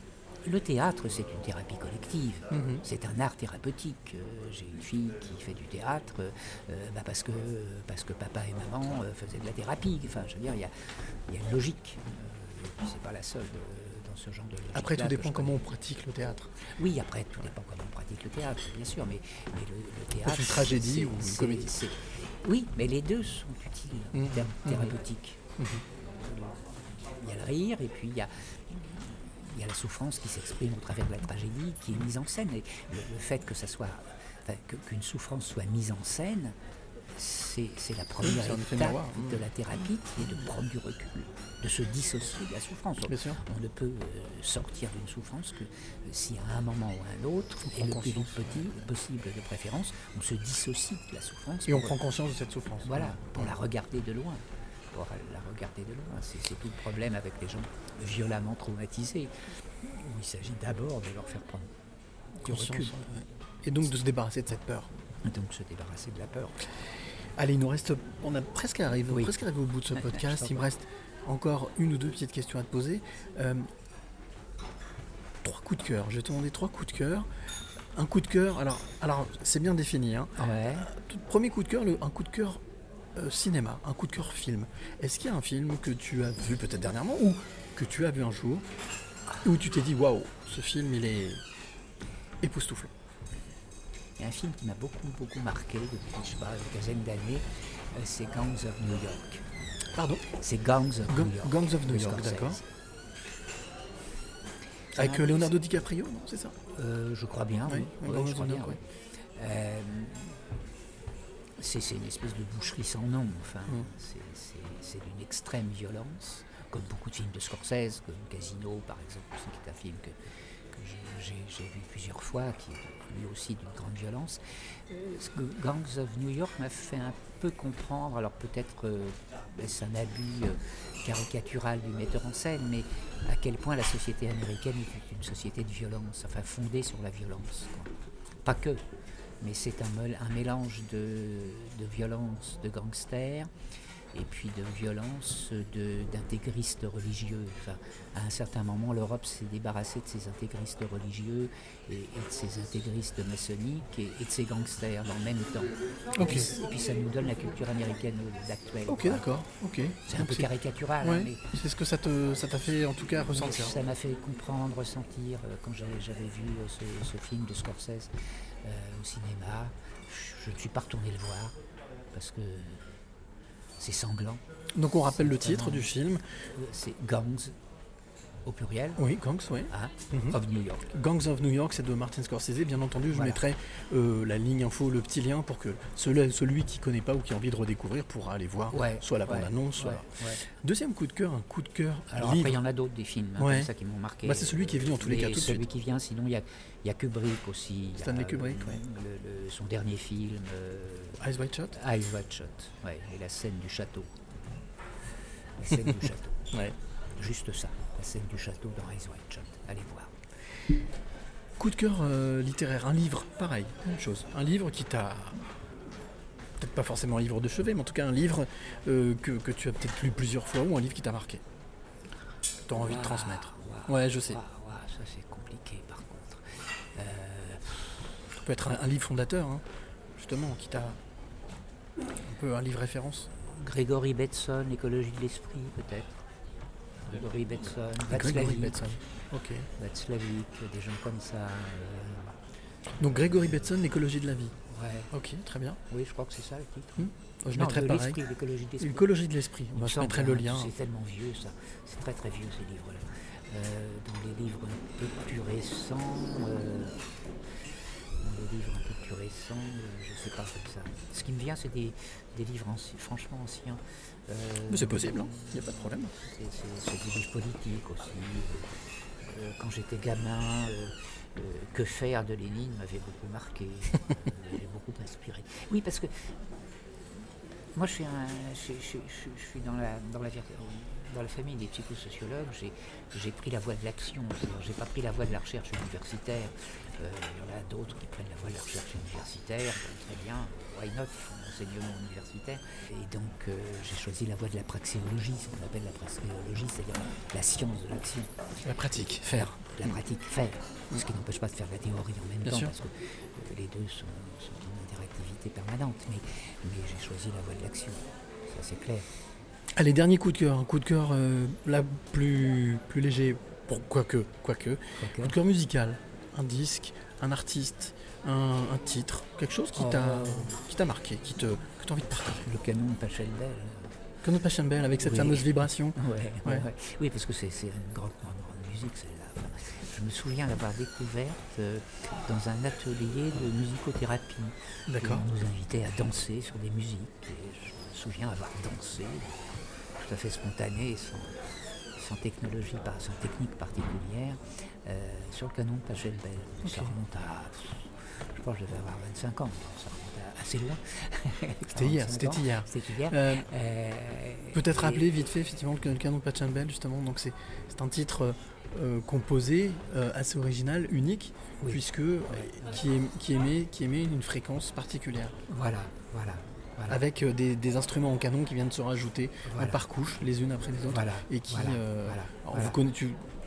le théâtre, c'est une thérapie collective.
Mhm.
C'est un art thérapeutique. Euh, j'ai une fille qui fait du théâtre euh, bah parce, que, parce que papa et maman euh, faisaient de la thérapie. Enfin, je veux dire, il y a, il y a une logique. Euh, et puis c'est pas la seule de- dans ce genre de logique.
Après, tout dépend comment on pratique le théâtre.
Oui, après, tout dépend comment on pratique le théâtre, bien sûr. Mais, mais le, le théâtre.
une tragédie
c'est-
ou une
c'est-
comédie.
c'est- Oui, mais les deux sont utiles en
Mhm.
termes
Mhm.
thérapeutiques.
Mhm.
Il y a le rire et puis il y a, il y a la souffrance qui s'exprime au travers de la tragédie, qui est mise en scène. Et le, le fait que ça soit, enfin, que- qu'une souffrance soit mise en scène, c'est, c'est la première
c'est un effet
étape
miroir.
de la thérapie, qui est de prendre du recul, de se dissocier de la souffrance.
Bien sûr.
On ne peut euh, sortir d'une souffrance que euh, si à un moment ou à un autre,
On
et le
prend
plus vite
conscience.
petit, possible de préférence, on se dissocie de la souffrance.
Et on
pour-
prend conscience de cette souffrance.
Voilà, pour la regarder de loin. Pour la regarder de loin. C'est, c'est tout le problème avec les gens violemment traumatisés, où il s'agit d'abord de leur faire prendre du
Conscience,
recul.
ouais. Et donc de se débarrasser de cette peur.
Et donc se débarrasser de la peur.
Allez, il nous reste, on a presque arrivé,
Oui.
presque arrivé au bout de ce
Je
podcast.
t'en
Il me
prie.
reste encore une ou deux petites questions à te poser. Euh, trois coups de cœur. Je vais te demander trois coups de cœur. Un coup de cœur. Alors, alors c'est bien défini. Hein.
Ouais.
Tout- Premier coup de cœur, le- un coup de cœur euh, cinéma, un coup de cœur film. Est-ce qu'il y a un film que tu as vu peut-être dernièrement ou que tu as vu un jour où tu t'es dit waouh, ce film il est époustouflant.
Il y a un film qui m'a beaucoup, beaucoup marqué depuis, je sais pas, une quinzaine d'années, euh, c'est Gangs of New York.
Pardon ?
C'est Gangs of
Ga-
New York.
Gangs of New
de
York,
Scorsese.
d'accord.
Ça
Avec
m'a-
euh, Leonardo DiCaprio, non, c'est ça ?
Euh, je crois bien, oui.
Oui,
Ouais,
Gangs
je
of
crois
New
bien,
York,
oui. Euh, c'est, c'est une espèce de boucherie sans nom. Enfin,
Mm.
c'est, c'est- c'est d'une extrême violence, comme beaucoup de films de Scorsese, comme Casino, par exemple, aussi, qui est un film que, que j'ai, j'ai- j'ai vu plusieurs fois, qui est lui aussi d'une grande violence. Euh, ce que Gangs of New York m'a fait un peu comprendre, alors peut-être euh, est-ce un abus euh, caricatural du metteur en scène, mais à quel point la société américaine est une société de violence, enfin fondée sur la violence, quoi. Pas que, mais c'est un, mol- un mélange de, de violence de gangsters et puis de violence de, d'intégristes religieux. Enfin, à un certain moment, l'Europe s'est débarrassée de ses intégristes religieux et, et de ses intégristes maçonniques et, et de ses gangsters dans le même temps.
Ok.
Et, puis, et puis ça nous donne la culture américaine actuelle.
Ok, d'accord. Ok.
C'est un
Donc
peu caricatural,
Ouais,
hein, mais
c'est ce que ça, te, ça t'a fait en tout cas ressentir.
ça m'a fait comprendre, ressentir euh, quand j'avais, j'avais vu euh, ce, ce film de Scorsese euh, au cinéma. Je- Je ne suis pas retourné le voir parce que c'est sanglant.
Donc on rappelle le
C'est
titre
vraiment-
du film.
Euh, C'est Gangs au pluriel.
Oui, Gangs, oui.
Hein,
Mhm.
of New York.
Gangs of New York, c'est de Martin Scorsese. Bien entendu, je
Voilà.
mettrai euh, la ligne info, le petit lien pour que celui, celui qui ne connaît pas ou qui a envie de redécouvrir pourra aller voir
Ouais,
soit la
ouais,
bande-annonce, soit...
ouais, ouais.
Deuxième coup de cœur, un coup de cœur
Alors
livre.
après, il y en a d'autres des films hein,
Ouais.
comme ça qui m'ont marqué.
Bah, c'est celui qui est venu en tous les
Mais
cas tout de
celui
suite.
qui vient, sinon il y a, il y a Kubrick aussi. Il y a,
Stanley Kubrick,
euh,
ouais.
le- le- son dernier film. euh,
Eyes Wide Shut.
Eyes Wide Shut, ouais, et la scène du château. La scène du château.
Ouais.
Juste ça, la scène du château dans Eyes Wide Shut. Allez voir.
Coup de cœur euh, littéraire, un livre, pareil, même chose. Un livre qui t'a... Peut-être pas forcément un livre de chevet, mais en tout cas un livre euh, que, que tu as peut-être lu plusieurs fois ou un livre qui t'a marqué. Que tu as envie de
Waouh,
transmettre.
waouh,
Ouais, je sais.
waouh, waouh, ça c'est compliqué par contre. Euh,
Ça peut être un, un livre fondateur, hein, justement, qui t'a... Un peu un livre référence.
Gregory Bateson, L'écologie de l'esprit peut-être. Gregory Bateson,
Gregory
Václavic,
Bateson. Ok.
Václavic, des gens comme ça. euh,
Donc Gregory Bateson, L'écologie de la vie.
ouais.
Ok, très bien.
Oui, je crois que c'est ça le titre.
Hmm. Je
Non,
mettrai
de
pareil.
l'esprit, l'écologie de l'esprit.
L'écologie de l'esprit.
Il me
Moi, je
semble,
mettrai le
hein,
lien.
C'est tellement vieux ça. C'est très très vieux ces livres-là. Euh, dans les livres un peu plus récents, euh, dans les livres un peu plus récents, euh, je sais pas comme ça. Ce qui me vient, c'est des, des livres anci- franchement anciens. Euh,
Mais c'est possible, hein. Il n'y a pas de problème.
C'est, c'est- c'est des livres politiques aussi. Euh, euh, quand j'étais gamin, euh, euh, Que faire de Lénine m'avait beaucoup marqué, euh, m'avait beaucoup inspiré. Oui, parce que moi, je suis, un, je, je- je- je suis dans, la, dans, la, vir- dans la famille des psychosociologues, j'ai, j'ai pris la voie de l'action, c'est-à-dire j'ai pas pris la voie de la recherche universitaire. Euh, il y en a d'autres qui prennent la voie de la recherche universitaire, bon, très bien, why not, ils font l'enseignement universitaire. Et donc euh, j'ai choisi la voie de la praxéologie, ce qu'on appelle la praxéologie, c'est-à-dire la science de l'action.
La pratique, faire.
La pratique, faire. Ce qui n'empêche pas de faire de la théorie en même
Bien
temps,
sûr.
parce que euh, les deux sont, sont en interactivité permanente. Mais, mais j'ai choisi la voie de l'action, ça c'est clair.
Allez, dernier coup de cœur. Un coup de cœur euh, là plus, plus léger. Bon, quoique, quoique.
Quoique.
Coup de cœur musical. Un disque, un artiste, un, un titre. Quelque chose qui t'a,
Oh.
qui t'a marqué, qui te, que tu as envie de partager.
Le canon de Pachelbel.
Comme notre Passion Bell avec cette
Oui.
fameuse vibration.
Ouais, ouais,
Ouais.
ouais. Oui, parce que c'est, c'est une grande, grande, grande musique celle-là. Enfin, je me souviens l'avoir découverte euh, dans un atelier de musicothérapie.
D'accord.
On nous invitait à danser sur des musiques. Et je me souviens avoir dansé tout à fait spontané, sans, sans technologie, par- sans technique particulière, euh, sur le canon de Pachelbel.
Ok.
Ça remonte à, je pense que je devais avoir vingt-cinq ans, ça remonte à assez loin.
C'était hier,
quarante-cinq
c'était
ans.
hier.
C'était hier.
Euh,
Euh,
Peut-être
et-
rappeler vite fait effectivement le, le canon de Patchen Bell justement. Donc c'est, c'est un titre euh, composé euh, assez original, unique,
Oui.
puisque euh, qui, aim- qui émet qui émet une fréquence particulière.
Voilà, voilà. Voilà.
Avec euh, des, des instruments en canon qui viennent se rajouter
Voilà.
par couche, les unes après les autres,
Voilà,
et qui,
voilà,
euh,
voilà,
alors
voilà.
vous connaissez, tu,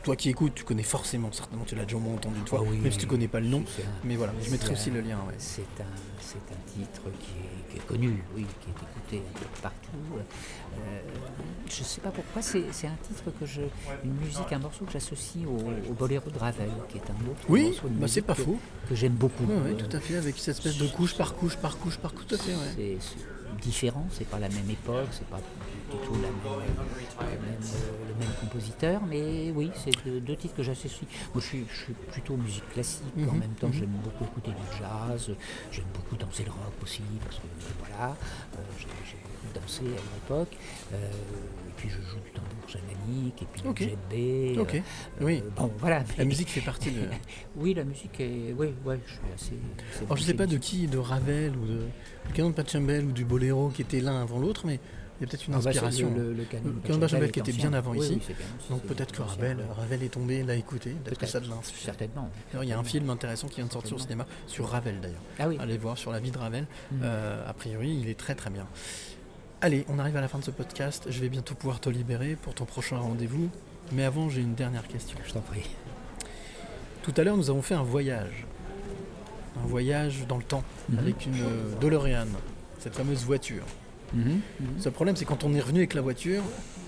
toi qui écoutes, tu connais forcément, certainement, tu l'as déjà au moins entendu une fois,
Ah oui,
même si tu connais pas le nom.
c'est un-
Mais voilà, je mettrai
c'est
aussi
un-
le lien. Ouais.
C'est un, c'est un titre qui est, qui est connu, oui, qui est écouté un peu partout. Euh, je ne sais pas pourquoi, c'est, c'est un titre que je, une musique, un morceau que j'associe au, au Boléro de Ravel, qui est un autre
Oui,
morceau de
bah,
musique
c'est pas
que,
faux.
que j'aime beaucoup.
Ouais, ouais,
Euh,
tout à fait, avec cette espèce de couche par couche par couche par couche, tout à fait. Ouais.
C'est, c'est différent, c'est pas la même époque, c'est pas du tout la même, le, même, euh, le même compositeur, mais oui, c'est deux, deux titres que j'associe. Moi, je suis, je suis plutôt musique classique, en
Mhm,
même temps,
mhm.
j'aime beaucoup écouter du jazz, j'aime beaucoup danser le rock aussi, parce que voilà, euh, j'ai, j'ai beaucoup dansé à une époque, euh, et puis je joue du tambour jamanique, et puis
Ok.
du djembé.
Ok,
euh,
oui.
Bon, voilà.
La musique fait partie de.
Oui, la musique est. Oui, ouais, je suis assez. assez
Alors je sais
branché
pas de
dessus.
qui, de Ravel ou de, de Canon de Pachelbel ou du Boléro qui était l'un avant l'autre, mais il y a peut-être une
Ah bah,
inspiration.
le- le- le Canon de
Canon de
Pachelbel
Pachelbel
est
qui était
ancien.
bien avant
Oui,
ici.
oui, c'est bien aussi,
Donc
c'est
peut-être que
ancien,
Ravel,
ouais.
Ravel est tombé, l'a écouté, peut-être que ça l'inspire.
Certainement.
D'ailleurs, il y a un film intéressant qui vient de sortir au cinéma sur Ravel d'ailleurs.
Ah oui.
Allez voir sur la vie de Ravel.
Mhm.
Euh, a priori, il est très très bien. Allez, on arrive à la fin de ce podcast. Je vais bientôt pouvoir te libérer pour ton prochain rendez-vous. Mais avant, j'ai une dernière question.
Je t'en prie.
Tout à l'heure, nous avons fait un voyage. Un voyage dans le temps
Mhm.
avec une euh, DeLorean, cette fameuse voiture.
Mhm, mhm.
Le seul problème, c'est quand on est revenu avec la voiture,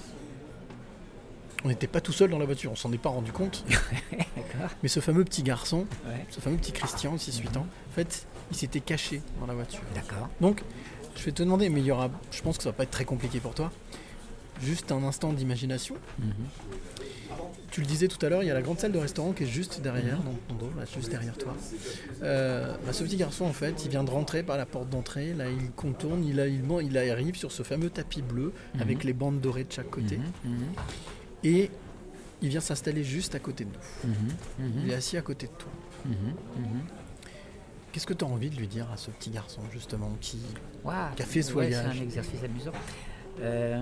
on n'était pas tout seul dans la voiture, on s'en est pas rendu compte.
D'accord.
Mais ce fameux petit garçon,
Ouais.
ce fameux petit Christian, six huit ans, en fait, il s'était caché dans la voiture.
D'accord.
Donc, je vais te demander, mais il y aura, je pense que ça va pas être très compliqué pour toi, juste un instant d'imagination.
Mhm.
Tu le disais tout à l'heure, il y a la grande salle de restaurant qui est juste derrière, dans ton dos, là, juste derrière toi. Euh, bah, ce petit garçon, en fait, il vient de rentrer par la porte d'entrée. Là, il contourne, il, a, il, il arrive sur ce fameux tapis bleu
Mhm.
avec les bandes dorées de chaque côté.
Mhm, mhm,
Et il vient s'installer juste à côté de nous.
mhm, mhm,
Il est assis à côté de toi.
mhm, mhm.
Qu'est-ce que tu as envie de lui dire à ce petit garçon, justement, qui,
Ouah,
qui a fait ce
ouais,
voyage?
C'est un exercice amusant. Euh...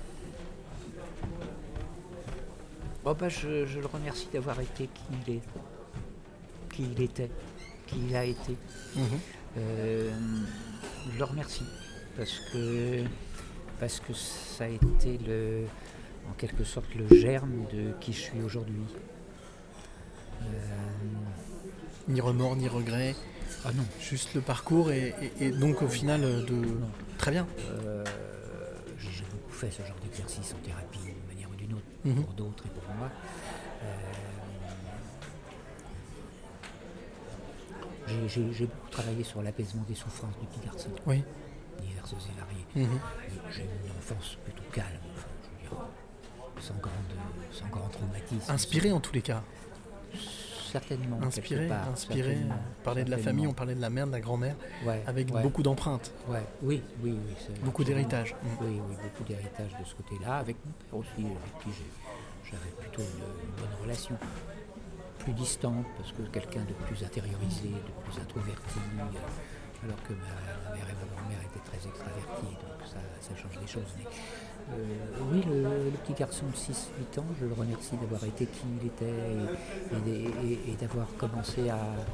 Oh bah je, je le remercie d'avoir été qui il est, qui il était, qui il a été.
Mhm.
Euh, je le remercie parce que parce que ça a été le, en quelque sorte le germe de qui je suis aujourd'hui. Euh,
Ni remords, ni regrets,
ah non.
juste le parcours et, et- et donc au final euh, de... Très bien.
Euh, j'ai j'ai beaucoup fait ce genre d'exercice en thérapie d'une manière ou d'une autre,
Mhm.
pour d'autres et pour moi. Euh, j'ai- j'ai j'ai beaucoup travaillé sur l'apaisement des souffrances du petit garçon,
Oui.
diverses et variées.
Mhm.
J'ai eu une enfance plutôt calme, enfin, je veux dire, sans, grande, sans grand traumatisme.
Inspiré en tous les cas.
Certainement.
Inspiré,
quelque part,
inspiré.
certainement,
On parlait de la
certainement.
famille, on parlait de la mère, de la grand-mère,
Ouais,
avec
ouais,
beaucoup d'empreintes,
ouais, oui, oui, oui. c'est
beaucoup
absolument-
d'héritage. Mhm.
Oui, oui, beaucoup d'héritage de ce côté-là, avec mon père aussi, avec qui j'ai- j'avais plutôt une, une bonne relation, plus distante, parce que quelqu'un de plus intériorisé, de plus introverti, euh, alors que ma, ma mère et ma grand-mère étaient très extraverties, donc ça, ça change les choses. Mais, euh, oui, le, le petit garçon de six huit ans, je le remercie d'avoir été qui il était et, et d- et- et d'avoir commencé à,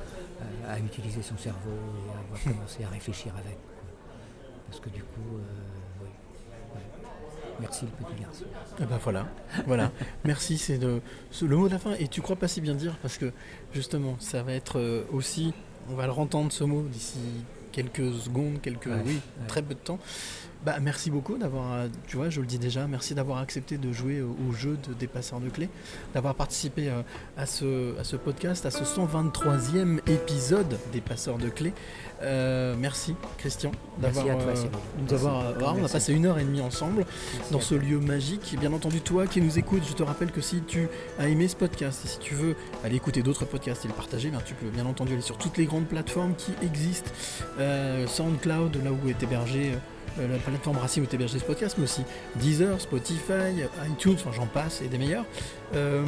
à- à utiliser son cerveau et à avoir commencé à réfléchir avec. quoi. Parce que du coup, euh, oui. ouais. Merci le petit garçon.
Et ben voilà, voilà. Merci, c'est de, ce- le mot de la fin. Et tu crois pas si bien dire parce que justement, ça va être euh, aussi, on va le entendre ce mot d'ici quelques secondes, quelques,
Ouais,
oui,
ouais.
très peu de temps. Bah merci beaucoup d'avoir, euh, tu vois, je le dis déjà, merci d'avoir accepté de jouer au, au jeu de, des passeurs de clés, d'avoir participé euh, à ce, à ce podcast, à ce cent vingt-troisième épisode des passeurs de clés. Euh, merci Christian d'avoir,
Merci à toi,
euh,
Cyril.
nous
Merci.
avoir, euh, voilà, on a
Merci.
passé une heure et demie ensemble
Merci
dans
à
ce
toi.
lieu magique. Et bien entendu, toi qui nous écoutes, je te rappelle que si tu as aimé ce podcast et si tu veux aller écouter d'autres podcasts et les partager, bien, tu peux bien entendu aller sur toutes les grandes plateformes qui existent. Euh, SoundCloud, là où est hébergé, euh, la plateforme Racine où est hébergé ce podcast, mais aussi Deezer, Spotify, iTunes, enfin j'en passe et des meilleurs. Euh,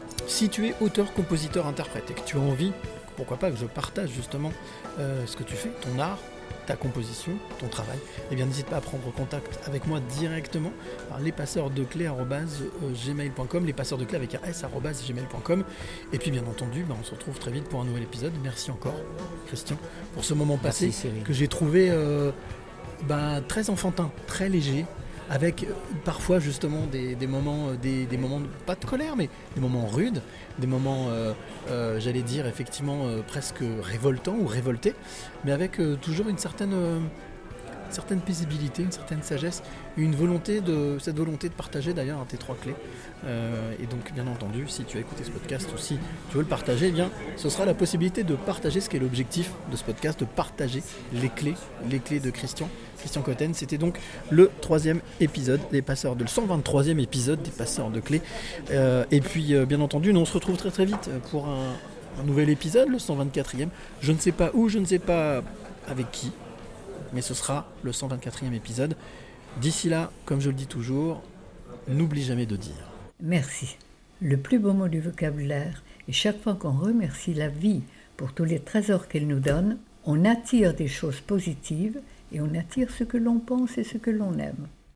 si tu es auteur, compositeur, interprète et que tu as envie, pourquoi pas que je partage justement euh, ce que tu fais, ton art, ta composition, ton travail, eh bien n'hésite pas à prendre contact avec moi directement par lespasseursdeclés arobase gmail point com, lespasseurs de clés avec un s arobase gmail point com. Et puis bien entendu, bah, on se retrouve très vite pour un nouvel épisode. Merci encore Christian pour ce moment passé
Merci, Cyril.
que j'ai trouvé euh, bah, très enfantin, très léger, avec euh, parfois justement des, des moments, des, des moments, pas de colère, mais des moments rudes, des moments, euh, euh, j'allais dire effectivement euh, presque révoltants ou révoltés, mais avec euh, toujours une certaine, euh, certaine paisibilité, une certaine sagesse, une volonté de, cette volonté de partager d'ailleurs hein, tes trois clés. Euh, et donc bien entendu, si tu as écouté ce podcast ou si tu veux le partager, eh bien, ce sera la possibilité de partager ce qui est l'objectif de ce podcast, de partager les clés, les clés de Christian, Christian Cotten. C'était donc le troisième épisode des passeurs, de le cent vingt-troisième épisode des passeurs de clés. Euh, et puis euh, bien entendu, nous on se retrouve très très vite pour un, un nouvel épisode, le cent vingt-quatrième. Je ne sais pas où, je ne sais pas avec qui, mais ce sera le cent vingt-quatrième épisode. D'ici là, comme je le dis toujours, n'oublie jamais de dire
merci. Le plus beau mot du vocabulaire, et chaque fois qu'on remercie la vie pour tous les trésors qu'elle nous donne, on attire des choses positives et on attire ce que l'on pense et ce que l'on aime.